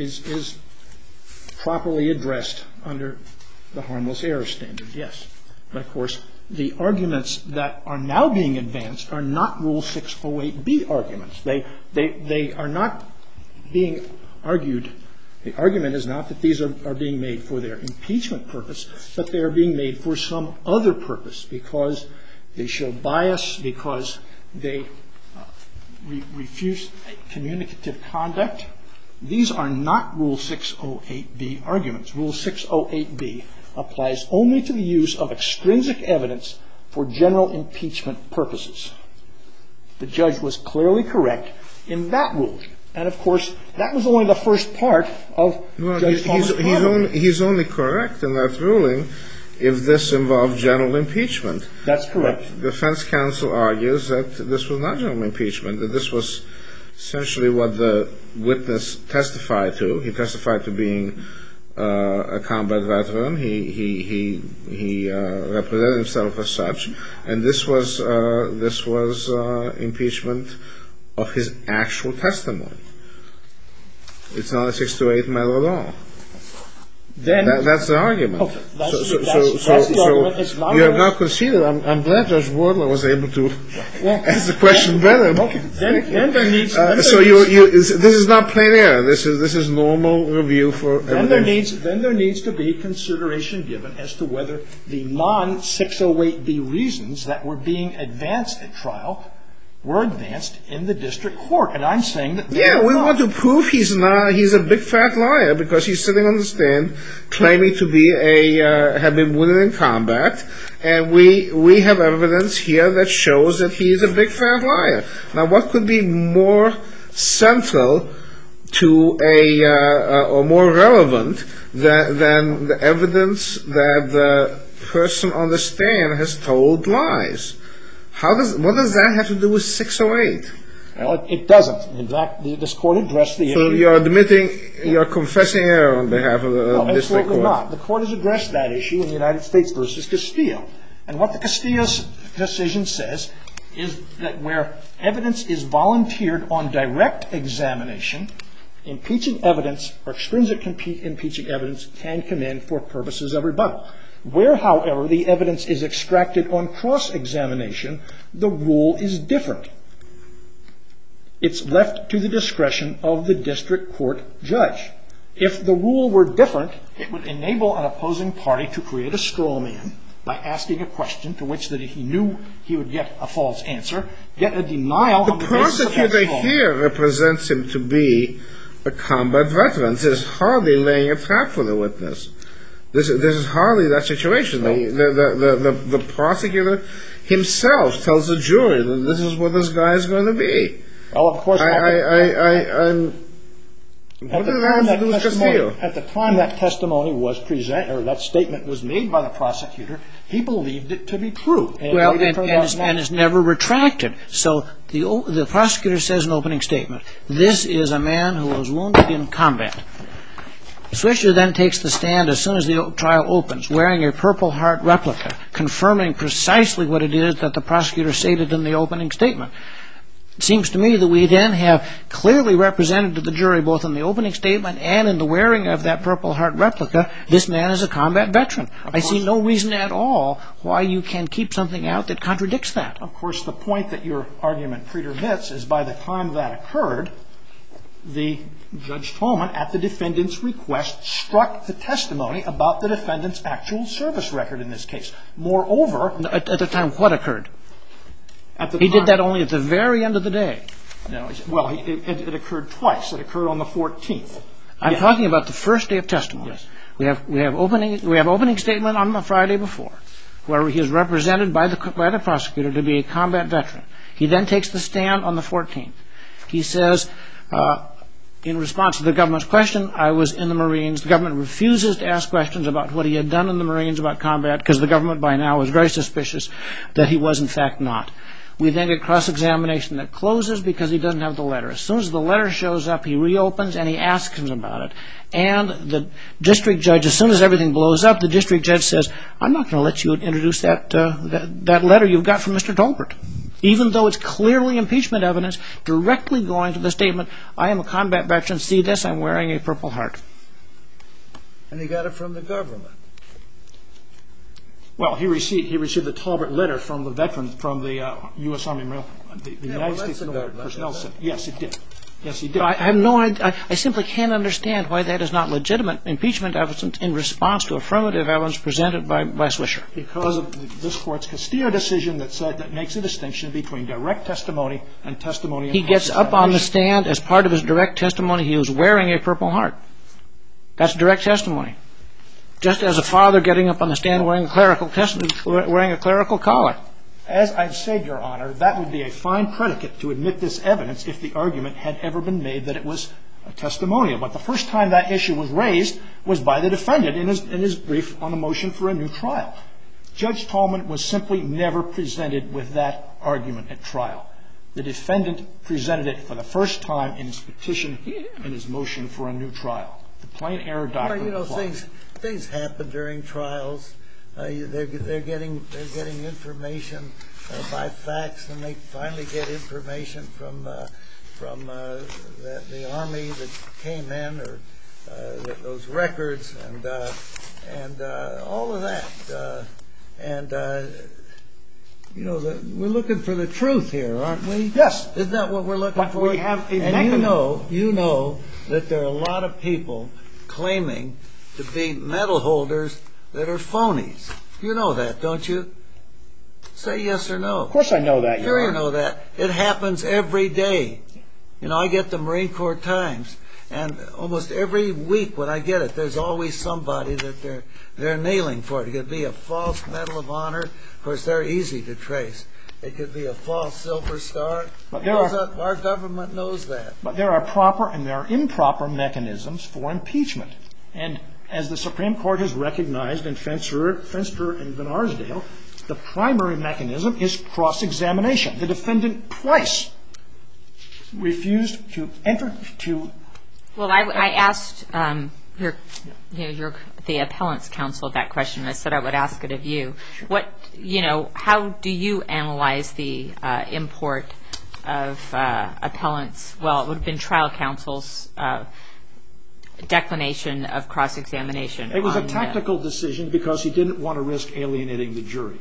properly addressed under the harmless error standard, yes. But, of course, the arguments that are now being advanced are not Rule 608B arguments. They are not being argued. The argument is not that these are being made for their impeachment purpose, but they are being made for some other purpose because they show bias, because they refuse communicative conduct. These are not Rule 608B arguments. Rule 608B applies only to the use of extrinsic evidence for general impeachment purposes. The judge was clearly correct in that ruling. And, of course, that was only the first part of Judge Thomas' problem. He's only correct in that ruling if this involved general impeachment. That's correct. The defense counsel argues that this was not general impeachment, that this was essentially what the witness testified to. He testified to being a combat veteran. He represented himself as such. And this was impeachment of his actual testimony. It's not a 628 matter at all. That's the argument. Okay. That's the argument. It's not you have now conceded. I'm glad Judge Wardler was able to ask the question better. Okay. Then there needs this is not plain error. This is normal review for evidence. Then there needs to be consideration given as to whether the non-608B reasons that were being advanced at trial were advanced in the district court. And I'm saying that we want to prove he's a big fat liar because he's sitting on the stand claiming to be have been wounded in combat, and we have evidence here that shows that he's a big fat liar. Now, what could be more central to or more relevant than the evidence that the person on the stand has told lies? What does that have to do with 608? Well, it doesn't. In fact, this court addressed the issue. So you're confessing error on behalf of the district court? Absolutely not. The court has addressed that issue in the United States versus Castillo. And what the Castillo decision says is that where evidence is volunteered on direct examination, impeaching evidence or extrinsic impeaching evidence can come in for purposes of rebuttal. Where, however, the evidence is extracted on cross-examination, the rule is different. It's left to the discretion of the district court judge. If the rule were different, it would enable an opposing party to create a straw man by asking a question to which that he knew he would get a false answer, get a denial on the basis of that straw man. The prosecutor here represents him to be a combat veteran. This is hardly laying a trap for the witness. This is hardly that situation. The prosecutor himself tells the jury that this is what this guy is going to be. Well, of course, what does that have to do with Castillo? At the time that testimony was presented, or that statement was made by the prosecutor, he believed it to be true. And it's never retracted. So the prosecutor says in opening statement, this is a man who was wounded in combat. Swisher then takes the stand as soon as the trial opens, wearing a Purple Heart replica, confirming precisely what it is that the prosecutor stated in the opening statement. It seems to me that we then have clearly represented to the jury, both in the opening statement and in the wearing of that Purple Heart replica, this man is a combat veteran. I see no reason at all why you can keep something out that contradicts that. Of course, the point that your argument pretermits is by the time that occurred, the Judge Tolman, at the defendant's request, struck the testimony about the defendant's actual service record in this case. Moreover... At the time, what occurred? He did that only at the very end of the day. No, well, it occurred twice. It occurred on the 14th. I'm talking about the first day of testimony. Yes. We have opening statement on the Friday before, where he is represented by the prosecutor to be a combat veteran. He then takes the stand on the 14th. He says, in response to the government's question, I was in the Marines. The government refuses to ask questions about what he had done in the Marines about combat, because the government by now was very suspicious that he was in fact not. We then get cross-examination that closes because he doesn't have the letter. As soon as the letter shows up, he reopens and he asks him about it. And the district judge, as soon as everything blows up, the district judge says, I'm not going to let you introduce that letter you've got from Mr. Tolbert. Even though it's clearly impeachment evidence, directly going to the statement, I am a combat veteran, see this, I'm wearing a Purple Heart. And he got it from the government. Well, he received the Tolbert letter from the veteran, from the U.S. Army, the United States Personnel Center. Yes, it did. Yes, he did. I have no idea. I simply can't understand why that is not legitimate impeachment evidence in response to affirmative evidence presented by Swisher. Because of this Court's Castillo decision that makes a distinction between direct testimony and testimony. He gets up on the stand as part of his direct testimony. He was wearing a Purple Heart. That's direct testimony. Just as a father getting up on the stand wearing a clerical collar. As I've said, Your Honor, that would be a fine predicate to admit this evidence if the argument had ever been made that it was a testimonial. But the first time that issue was raised was by the defendant in his brief on a motion for a new trial. Judge Tolman was simply never presented with that argument at trial. The defendant presented it for the first time in his petition in his motion for a new trial. The plain error doctrine applies. Things happen during trials. They're getting information by fax, and they finally get information from the Army that came in, or those records, and all of that. We're looking for the truth here, aren't we? Yes. Isn't that what we're looking for? We have a mechanism. You know that there are a lot of people claiming to be medal holders that are phonies. You know that, don't you? Say yes or no. Of course I know that, Your Sure Honor. you know that. It happens every day. You know, I get the Marine Corps Times, and almost every week when I get it, there's always somebody that they're nailing for it. It could be a false Medal of Honor. Of course, they're easy to trace. It could be a false Silver Star. But our government knows that. But there are proper and there are improper mechanisms for impeachment. And as the Supreme Court has recognized in Fenster and Van Arsdale, the primary mechanism is cross-examination. The defendant twice refused to enter to... Well, I asked the appellant's counsel that question. I said I would ask it of you. How do you analyze the import of appellant's, well, it would have been trial counsel's declination of cross-examination? It was a tactical decision because he didn't want to risk alienating the jury.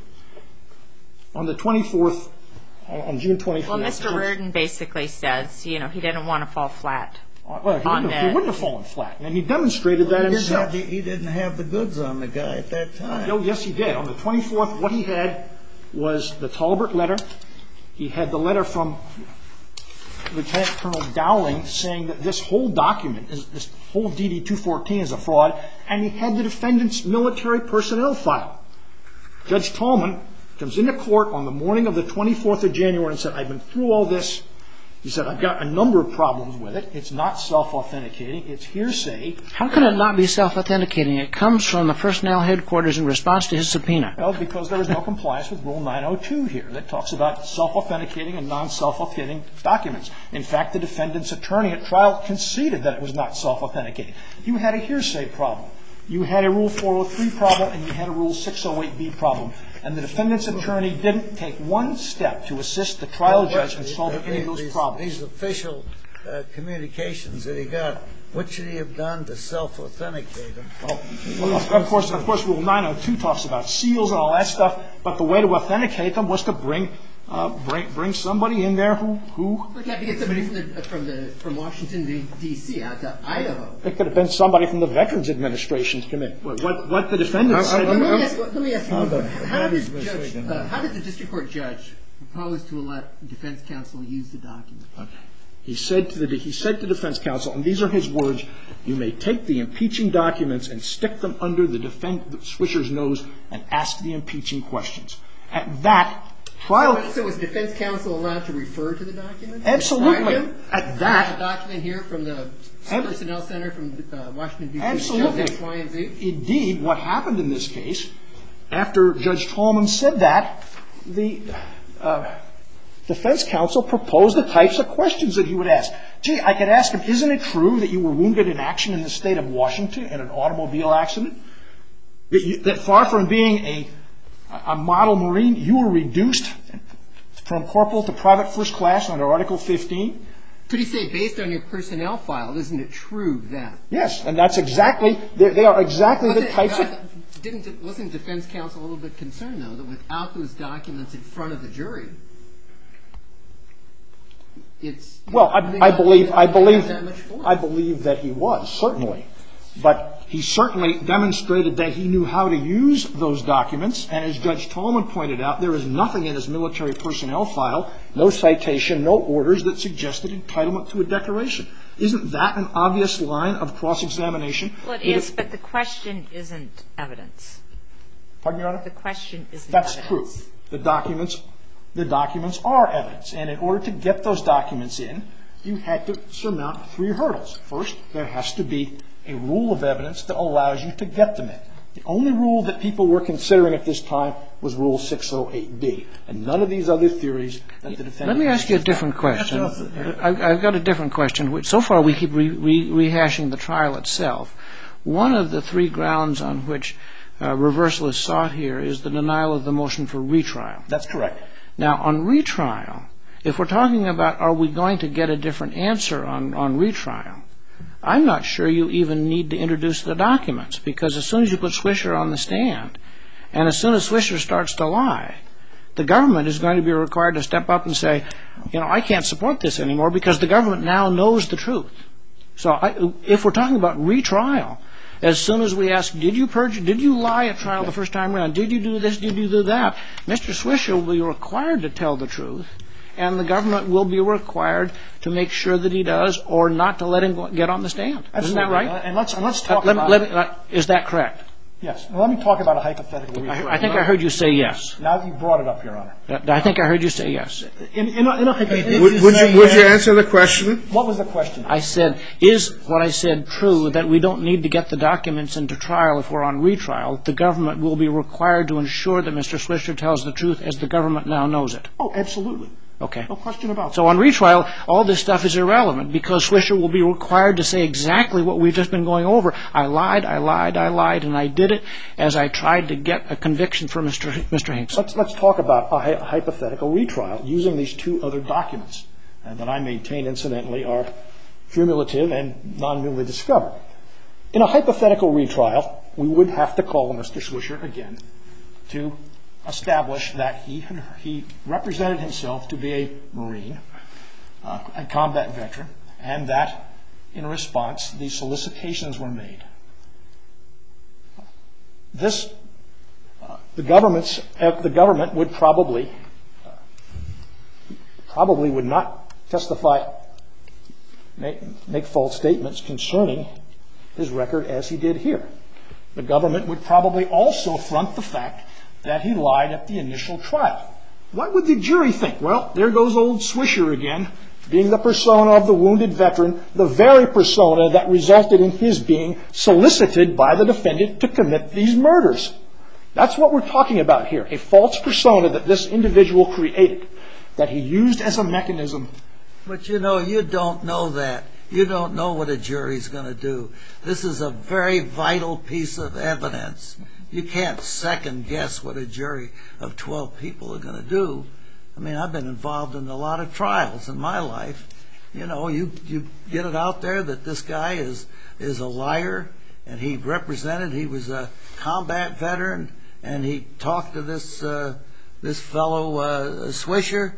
On the 24th, on June 24th... Well, Mr. Reardon basically says, he didn't want to fall flat. Well, he wouldn't have fallen flat, and he demonstrated that himself. He didn't have the goods on the guy at that time. Oh, yes, he did. On the 24th, what he had was the Tolbert letter. He had the letter from Lieutenant Colonel Dowling saying that this whole document, this whole DD-214 is a fraud, and he had the defendant's military personnel file. Judge Tallman comes into court on the morning of the 24th of January and said, I've been through all this. He said, I've got a number of problems with it. It's not self-authenticating. It's hearsay. How can it not be self-authenticating? It comes from the personnel headquarters in response to his subpoena. Well, because there is no compliance with Rule 902 here that talks about self-authenticating and non-self-authenticating documents. In fact, the defendant's attorney at trial conceded that it was not self-authenticating. You had a hearsay problem. You had a Rule 403 problem, and you had a Rule 608B problem. And the defendant's attorney didn't take one step to assist the trial judge in solving any of those problems. These official communications that he got, what should he have done to self-authenticate them? Well, of course, Rule 902 talks about seals and all that stuff, but the way to authenticate them was to bring somebody in there who... We'd have to get somebody from Washington, D.C. out to Idaho. It could have been somebody from the Veterans Administration to come in. What the defendant said... Let me ask you one thing. How did the district court judge propose to let defense counsel use the document? Okay. He said to defense counsel, and these are his words, you may take the impeaching documents and stick them under the Swisher's nose and ask the impeaching questions. At that... So was defense counsel allowed to refer to the document? Absolutely. At that... A document here from the Personnel Center from Washington, D.C. Absolutely. X, Y, and Z? Indeed, what happened in this case, after Judge Tallman said that, the defense counsel proposed the types of questions that he would ask. Gee, I could ask him, isn't it true that you were wounded in action in the state of Washington in an automobile accident? That far from being a model Marine, you were reduced from corporal to private first class under Article 15? Could he say, based on your personnel file, isn't it true that... Yes, and that's exactly, they are exactly the types of... Wasn't defense counsel a little bit concerned, though, that without those documents in front of the jury, it's... Well, I believe that he was, certainly. But he certainly demonstrated that he knew how to use those documents, and as Judge Tallman pointed out, there is nothing in his military personnel file, no citation, no orders that suggested entitlement to a declaration. Isn't that an obvious line of cross-examination? Well, it is, but the question isn't evidence. Pardon, Your Honor? The question isn't evidence. That's evidence. true. The documents are evidence, and in order to get those documents in, you had to surmount 3 hurdles. First, there has to be a rule of evidence that allows you to get them in. The only rule that people were considering at this time was Rule 608B, and none of these other theories that the defendant... Let me ask you a different question. I've got a different question, which so far we keep rehashing the trial itself. One of the 3 grounds on which reversal is sought here is the denial of the motion for retrial. That's correct. Now, on retrial, if we're talking about are we going to get a different answer on retrial, I'm not sure you even need to introduce the documents, because as soon as you put Swisher on the stand, and as soon as Swisher starts to lie, the government is going to be required to step up and say, I can't support this anymore because the government now knows the truth. So if we're talking about retrial, As soon as we ask, did you lie at trial the first time around? Did you do this? Did you do that? Mr. Swisher will be required to tell the truth, and the government will be required to make sure that he does, or not to let him get on the stand. Isn't that right? And let's talk about... Is that correct? Yes. Now, let me talk about a hypothetical retrial. I think I heard you say yes. Now that you brought it up, Your Honor. I think I heard you say yes. Would you answer the question? What was the question? I said, is what I said true, that we don't need to get the documents into trial if we're on retrial? The government will be required to ensure that Mr. Swisher tells the truth as the government now knows it. Oh, absolutely. Okay. No question about it. So on retrial, all this stuff is irrelevant because Swisher will be required to say exactly what we've just been going over. I lied, and I did it as I tried to get a conviction for Mr. Hinkson. Let's talk about a hypothetical retrial using these two other documents that I maintain, incidentally, are cumulative and non-newly discovered. In a hypothetical retrial, we would have to call Mr. Swisher again to establish that he represented himself to be a Marine, a combat veteran, and that in response these solicitations were made. The government would probably would not testify, make false statements concerning his record as he did here. The government would probably also front the fact that he lied at the initial trial. What would the jury think? Well, there goes old Swisher again, being the persona of the wounded veteran, the very persona that resulted in his being solicited by the defendant to commit these murders. That's what we're talking about here, a false persona that this individual created, that he used as a mechanism. But you don't know that. You don't know what a jury's going to do. This is a very vital piece of evidence. You can't second guess what a jury of 12 people are going to do. I mean, I've been involved in a lot of trials in my life. You get it out there that this guy is a liar, and he was a combat veteran, and he talked to this fellow Swisher,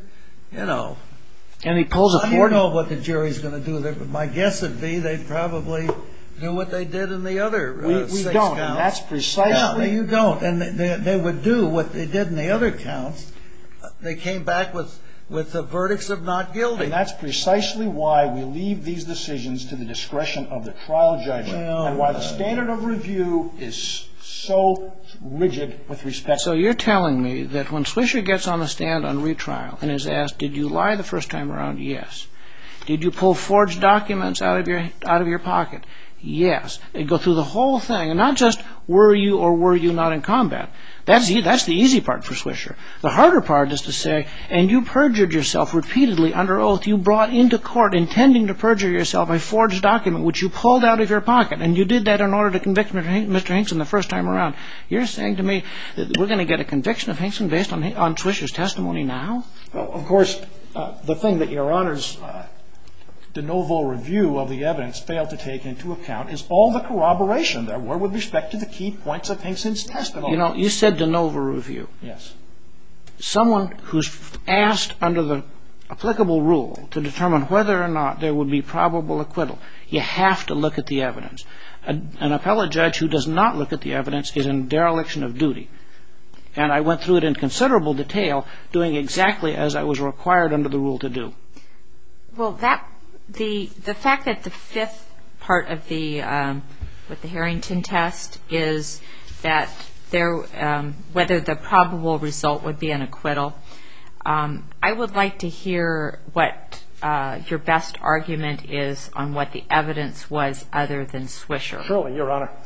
And he pulls a Ford. I don't know what the jury's going to do there, but my guess would be they'd probably do what they did in the other we don't, counts. And that's precisely... No, you don't. And they would do what they did in the other counts. They came back with the verdicts of not guilty. And that's precisely why we leave these decisions to the discretion of the trial judge, and why the standard of review is so rigid with respect. So you're telling me that when Swisher gets on the stand on retrial and is asked, did you lie the first time around? Yes. Did you pull forged documents out of your pocket? Yes. They go through the whole thing, and not just were you or were you not in combat. That's the easy part for Swisher. The harder part is to say, and you perjured yourself repeatedly under oath. You brought into court intending to perjure yourself a forged document which you pulled out of your pocket, and you did that in order to convict Mr. Hinkson the first time around. You're saying to me that we're going to get a conviction of Hinkson based on Swisher's testimony now? Well, of course, the thing that Your Honor's de novo review of the evidence failed to take into account is all the corroboration there were with respect to the key points of Hinkson's testimony. You said de novo review. Yes. Someone who's asked under the applicable rule to determine whether or not there would be probable acquittal, you have to look at the evidence. An appellate judge who does not look at the evidence is in dereliction of duty. And I went through it in considerable detail, doing exactly as I was required under the rule to do. Well, the fact that the fifth part of with the Harrington test is that whether the probable result would be an acquittal, I would like to hear what your best argument is on what the evidence was other than Swisher. Surely, Your Honor.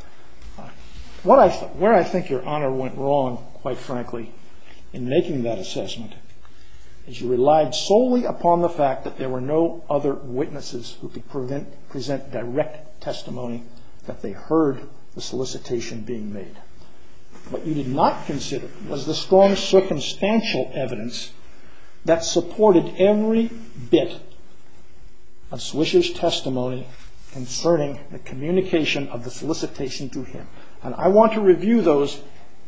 Where I think Your Honor went wrong, quite frankly, in making that assessment, is you relied solely upon the fact that there were no other witnesses who could present direct testimony that they heard the solicitation being made. What you did not consider was the strong circumstantial evidence that supported every bit of Swisher's testimony concerning the communication of the solicitation to him. And I want to review those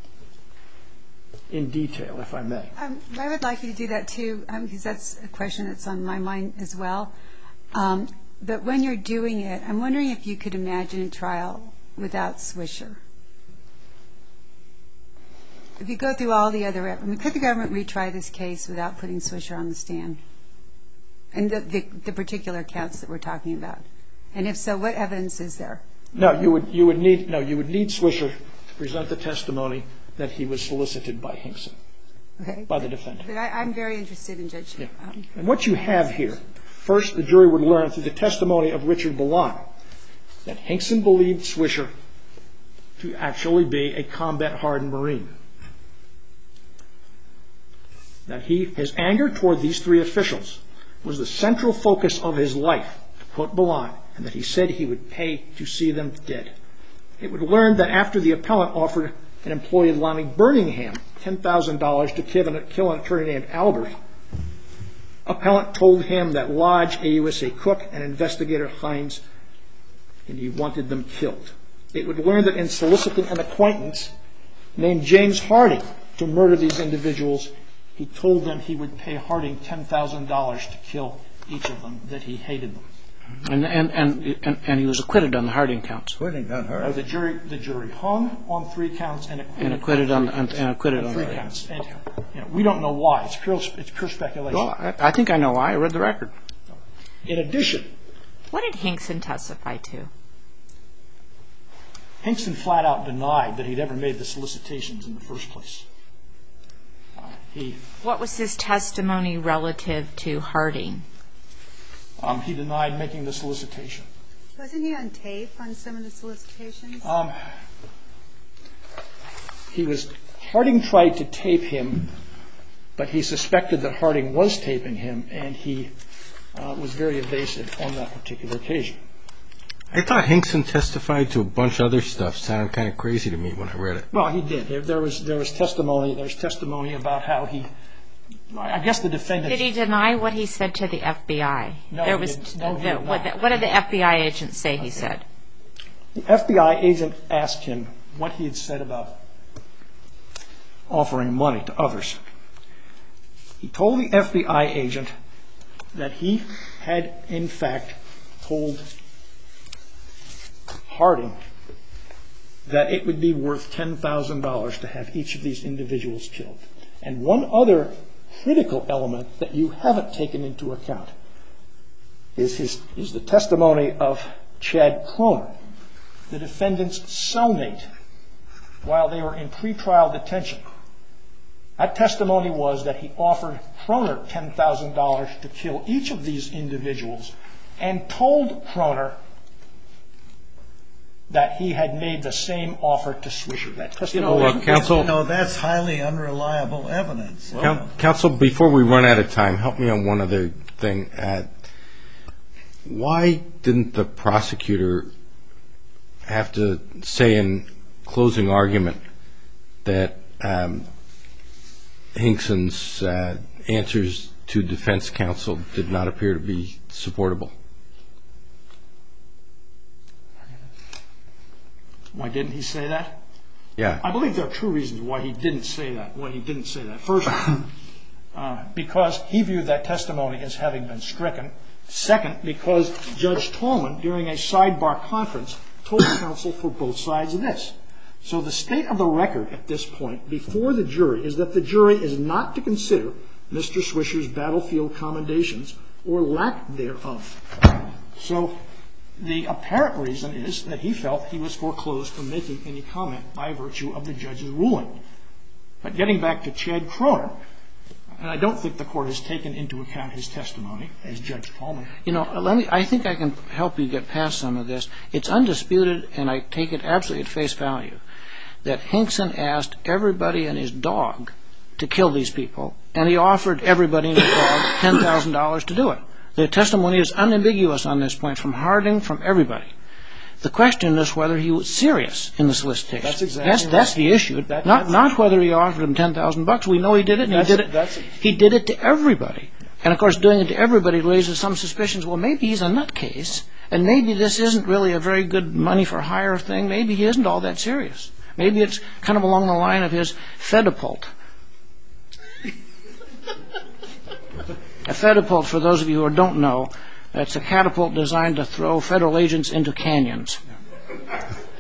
in detail, if I may. I would like you to do that, too, because that's a question that's on my mind as well. But when you're doing it, I'm wondering if you could imagine a trial without Swisher? If you go through all the other, could the government retry this case without putting Swisher on the stand? And the particular counts that we're talking about? And if so, what evidence is there? No, you would need Swisher to present the testimony that he was solicited by Hinkson, by the defendant. But I'm very interested in Judge. Yeah. And what you have here, first, the jury would learn through the testimony of Richard Ballan that Hinkson believed Swisher to actually be a combat-hardened Marine. That his anger toward these three officials was the central focus of his life, to quote Ballan, and that he said he would pay to see them dead. It would learn that after the appellant offered an employee of Lonnie Birmingham $10,000 to kill an attorney named Albert, appellant told him that Lodge, AUSA Cook, and investigator Hines, and he wanted them killed. It would learn that in soliciting an acquaintance named James Harding to murder these individuals, he told them he would pay Harding $10,000 to kill each of them, that he hated them. And he was acquitted on the Harding counts. Acquitted on Harding. The jury hung on 3 counts and acquitted on 3 counts. And, we don't know why. It's pure speculation. Well, I think I know why. I read the record. In addition, what did Hinkson testify to? Hinkson flat out denied that he'd ever made the solicitations in the first place. What was his testimony relative to Harding? He denied making the solicitation. Wasn't he on tape on some of the solicitations? Harding tried to tape him, but he suspected that Harding was taping him, and he was very evasive on that particular occasion. I thought Hinkson testified to a bunch of other stuff. Sounded kind of crazy to me when I read it. Well, he did. There was testimony. There's testimony about how he. I guess the defendant. Did he deny what he said to the FBI? No, he didn't. What did the FBI agent say he said? The FBI agent asked him what he had said about offering money to others. He told the FBI agent that he had, in fact, told Harding that it would be worth $10,000 to have each of these individuals killed. And one other critical element that you haven't taken into account is the testimony of Chad Kroner, the defendant's cellmate, while they were in pretrial detention. That testimony was that he offered Kroner $10,000 to kill each of these individuals and told Kroner that he had made the same offer to Swisher. That testimony, counsel, that's highly unreliable evidence. Counsel, before we run out of time, help me on one other thing. Why didn't the prosecutor have to say in closing argument that Hinkson's answers to defense counsel did not appear to be supportable? Why didn't he say that? Yeah. I believe there are 2 reasons why he didn't say that. First, because he viewed that testimony as having been stricken. Second, because Judge Tolman, during a sidebar conference, told counsel for both sides of this. So the state of the record at this point before the jury is that the jury is not to consider Mr. Swisher's battlefield commendations or lack thereof. So the apparent reason is that he felt he was foreclosed from making any comment by virtue of the judge's ruling. But getting back to Chad Kroner, and I don't think the court has taken into account his testimony as Judge Tolman. I think I can help you get past some of this. It's undisputed, and I take it absolutely at face value, that Hinkson asked everybody and his dog to kill these people, and he offered everybody and his dog $10,000 to do it. The testimony is unambiguous on this point from Harding, from everybody. The question is whether he was serious in the solicitation. That's exactly right. That's the issue. Not whether he offered him $10,000. We know he did it, and he did it to everybody. And, of course, doing it to everybody raises some suspicions. Well, maybe he's a nutcase, and maybe this isn't really a very good money-for-hire thing. Maybe he isn't all that serious. Maybe it's kind of along the line of his Fedipult. A Fedipult, for those of you who don't know, it's a catapult designed to throw federal agents into canyons.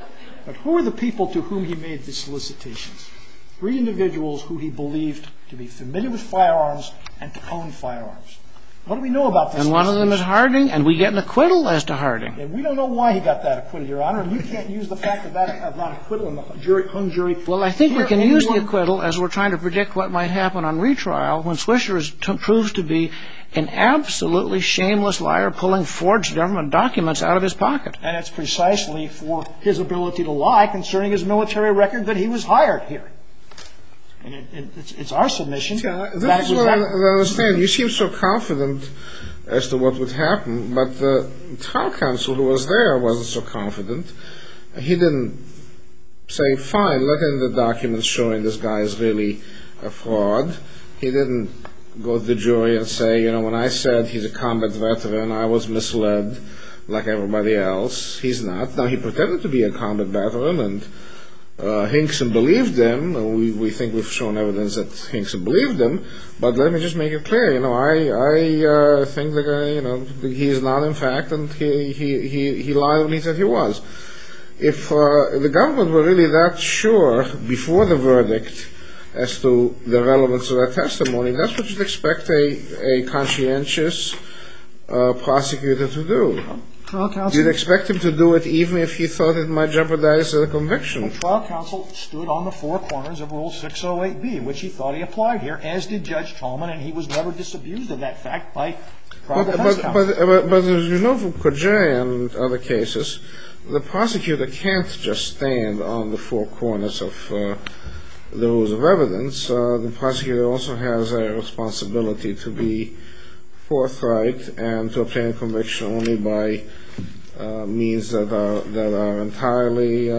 But who are the people to whom he made the solicitations? 3 individuals who he believed to be familiar with firearms and to own firearms. What do we know about this? And one of them is Harding, and we get an acquittal as to Harding. And we don't know why he got that acquittal, Your Honor, and you can't use the fact of that acquittal in the hung jury. Well, I think we can use the acquittal as we're trying to predict what might happen on retrial when Swisher proves to be an absolutely shameless liar pulling forged government documents out of his pocket. And it's precisely for his ability to lie concerning his military record that he was hired here. And it's our submission. Yeah, this is what I understand. You seem so confident as to what would happen, but the trial counsel who was there wasn't so confident. He didn't say, fine, let in the documents showing this guy is really a fraud. He didn't go to the jury and say, when I said he's a combat veteran, I was misled like everybody else. He's not. Now, he pretended to be a combat veteran, and Hinkson believed him. We think we've shown evidence that Hinkson believed him. But let me just make it clear. I think the guy, he is not in fact, and he lied when he said he was. If the government were really that sure before the verdict as to the relevance of that testimony, that's what you'd expect a conscientious prosecutor to do. You'd expect him to do it even if he thought it might jeopardize the conviction. The trial counsel stood on the 4 corners of Rule 608B, which he thought he applied here, as did Judge Tolman, and he was never disabused of that fact by trial defense counsel. But as you know from Kojay and other cases, the prosecutor can't just stand on the 4 corners of the rules of evidence. The prosecutor also has a responsibility to be forthright and to obtain a conviction only by means that are entirely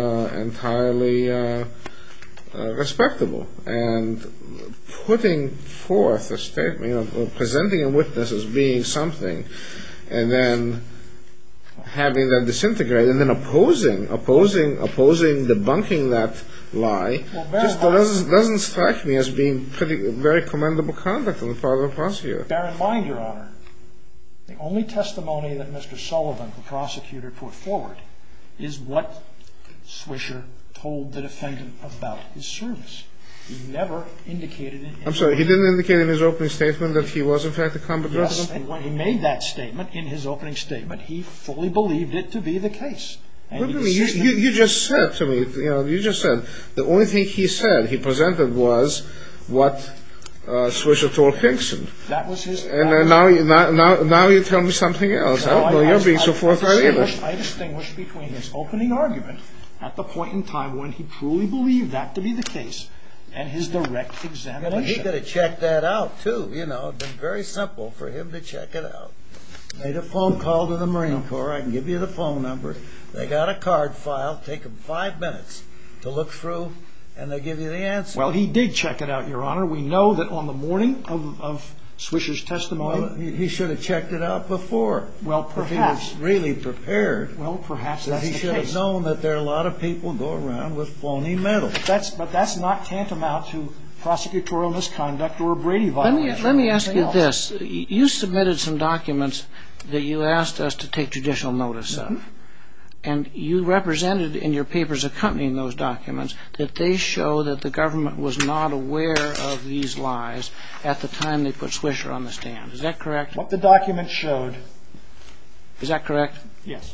respectable. And putting forth a statement, presenting a witness as being something, and then having that disintegrate, and then opposing, debunking that lie, just doesn't strike me as being very commendable conduct on the part of the prosecutor. Bear in mind, Your Honor, the only testimony that Mr. Sullivan, the prosecutor, put forward is what Swisher told the defendant about his service. He never indicated it. I'm sorry, he didn't indicate in his opening statement that he was in fact a combat veteran? Yes, and when he made that statement, in his opening statement, he fully believed it to be the case. What do you mean? You just said to me, the only thing he said, he presented was what Swisher told Hinkson. That was his... And now you tell me something else. I don't know, you're being so forthright either. I distinguished between his opening argument at the point in time when he truly believed that to be the case and his direct examination. Yeah, but he could have checked that out, too. It would have been very simple for him to check it out. Made a phone call to the Marine Corps. I can give you the phone number. They got a card file. Take them 5 minutes to look through, and they give you the answer. Well, he did check it out, Your Honor. We know that on the morning of Swisher's testimony... Well, he should have checked it out before. Well, perhaps. If he was really prepared. Well, perhaps that's the case. He should have known that there are a lot of people go around with phony medals. But that's not tantamount to prosecutorial misconduct or a Brady violation. Let me ask you this. You submitted some documents that you asked us to take judicial notice of. And you represented in your papers accompanying those documents that they show that the government was not aware of these lies at the time they put Swisher on the stand. Is that correct? What the document showed. Is that correct? Yes.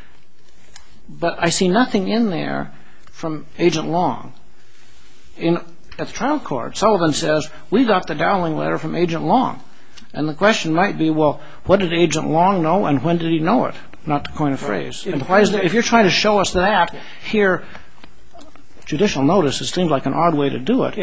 But I see nothing in there from Agent Long. At the trial court, Sullivan says, we got the Dowling letter from Agent Long. And the question might be, well, what did Agent Long know and when did he know it? Not to coin a phrase. And why is that? If you're trying to show us that, here, judicial notice, it seems like an odd way to do it.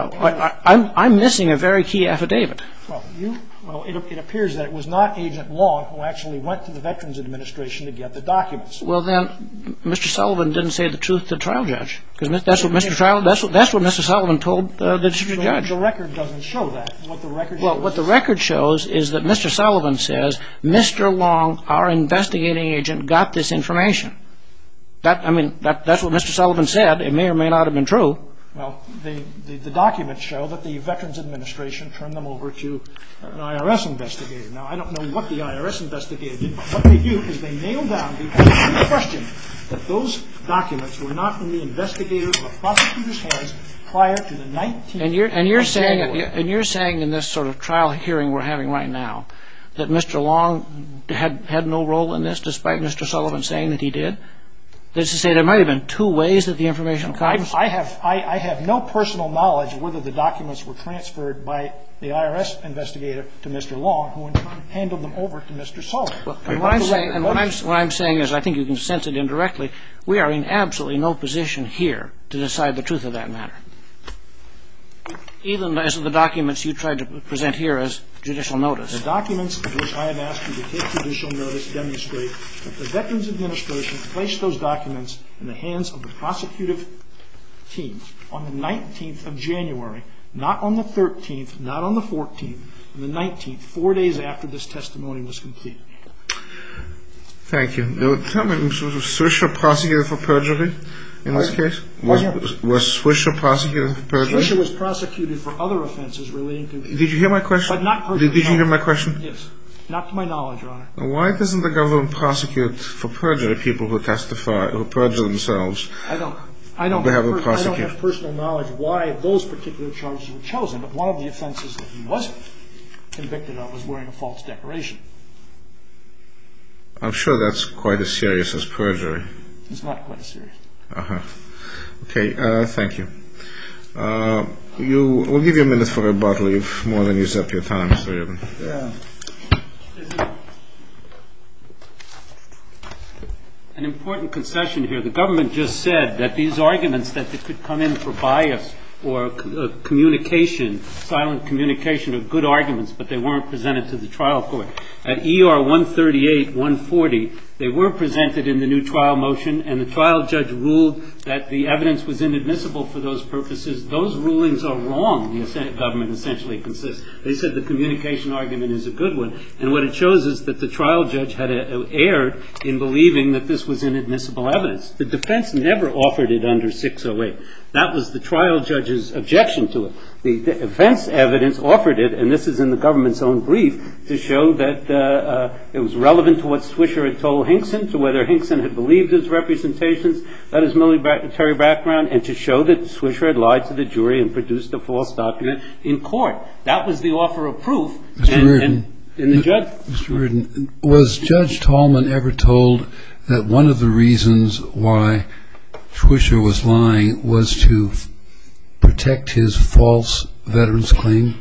I'm missing a very key affidavit. Well, it appears that it was not Agent Long who actually went to the Veterans Administration to get the documents. Well, then, Mr. Sullivan didn't say the truth to the trial judge. Because that's what Mr. Sullivan told the district judge. The record doesn't show that. What the record shows is that Mr. Sullivan says, Mr. Long, our investigating agent, got this information. That's what Mr. Sullivan said. It may or may not have been true. Well, the documents show that the Veterans Administration turned them over to an IRS investigator. Now, I don't know what the IRS investigator did, but what they do is they nail down the only question that those documents were not in the investigator or the prosecutor's hands prior to the 19th And you're saying in this sort of trial hearing we're having right now that Mr. Long had no role in this, despite Mr. Sullivan saying that he did? That is to say, there might have been two ways that the information comes? I have no personal knowledge of whether the documents were transferred by the IRS investigator to Mr. Long, who in turn handled them over to Mr. Sullivan. What I'm saying is, I think you can sense it indirectly, we are in absolutely no position here to decide the truth of that matter. Even as the documents you tried to present here as judicial notice. The documents of which I have asked you to take judicial notice demonstrate that the Veterans Administration placed those documents in the hands of the prosecutive team on the 19th of January, not on the 13th, not on the 14th, on the 19th, 4 days after this testimony was completed. Thank you. Tell me, was Swisher prosecuted for perjury in this case? Was Swisher prosecuted for perjury? Swisher was prosecuted for other offenses relating to... Did you hear my question? But not perjury. Did you hear my question? Yes. Not to my knowledge, Your Honor. Why doesn't the government prosecute for perjury people who testify, who perjure themselves? I don't have personal knowledge why those particular charges were chosen, but one of the offenses that he was convicted of was wearing a false decoration. I'm sure that's quite as serious as perjury. It's not quite as serious. Okay, thank you. We'll give you a minute for rebuttal. You've more than used up your time, Mr. Reardon. Yeah. An important concession here. The government just said that these arguments that they could come in for bias or communication, silent communication, are good arguments, but they weren't presented to the trial court. At ER 138, 140, they were presented in the new trial motion, and the trial judge ruled that the evidence was inadmissible for those purposes. Those rulings are wrong, the government essentially consists. They said the communication argument is a good one, and what it shows is that the trial judge had erred in believing that this was inadmissible evidence. The defense never offered it under 608. That was the trial judge's objection to it. The defense evidence offered it, and this is in the government's own brief, to show that it was relevant to what Swisher had told Hinkson, to whether Hinkson had believed his representations, that his military background, and to show that Swisher had lied to the jury and produced a false document in court. That was the offer of proof. Mr. Reardon, was Judge Tallman ever told that one of the reasons why Swisher was lying was to protect his false veterans claim?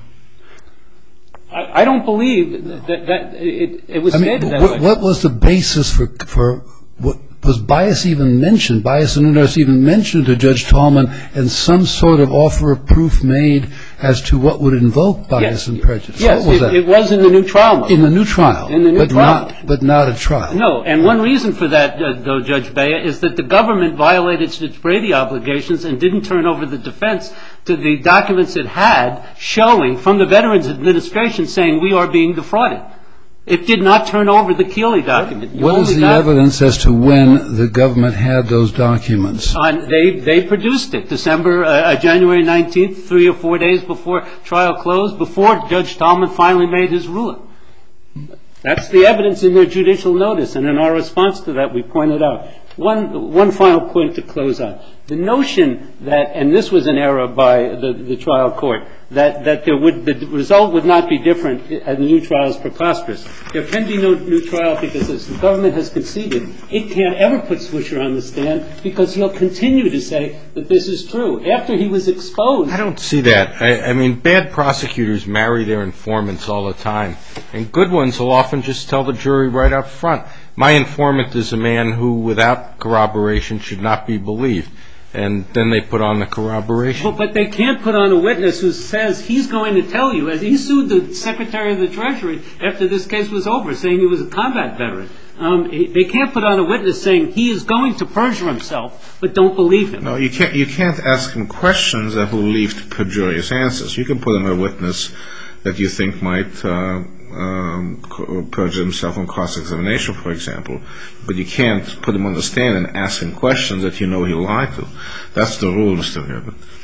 I don't believe that it was stated that way. What was the basis for was bias even mentioned, bias and interest even mentioned to Judge Tallman, and some sort of offer of proof made as to what would invoke bias and prejudice? Yes, it was in the new trial motion. In the new trial, but not a trial. No, and one reason for that, though, Judge Bea, is that the government violated its Brady obligations and didn't turn over the defense to the documents it had showing from the Veterans Administration saying we are being defrauded. It did not turn over the Keeley document. What is the evidence as to when the government had those documents? They produced it January 19th, 3 or 4 days before trial closed, before Judge Tallman finally made his ruling. That's the evidence in their judicial notice, and in our response to that, we pointed out. One final point to close on. The notion that, and this was an error by the trial court, that the result would not be different and the new trial is preposterous. There can be no new trial because, as the government has conceded, it can't ever put Swisher on the stand because he'll continue to say that this is true. After he was exposed. I don't see that. I mean, bad prosecutors marry their informants all the time, and good ones will often just tell the jury right up front, my informant is a man who, without corroboration, should not be believed. And then they put on the corroboration. But they can't put on a witness who says he's going to tell you. As he sued the Secretary of the Treasury after this case was over, saying he was a combat veteran. They can't put on a witness saying he is going to perjure himself, but don't believe him. No, you can't ask him questions that will lead to perjurious answers. You can put on a witness that you think might perjure himself on cross-examination, for example, but you can't put him on the stand and ask him questions that you know he'll lie to. That's the rule, Mr. Herbert.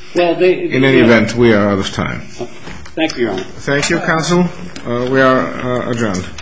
Well, In any event, we are out of time. Thank you, Your Honor. Thank you, counsel. We are adjourned.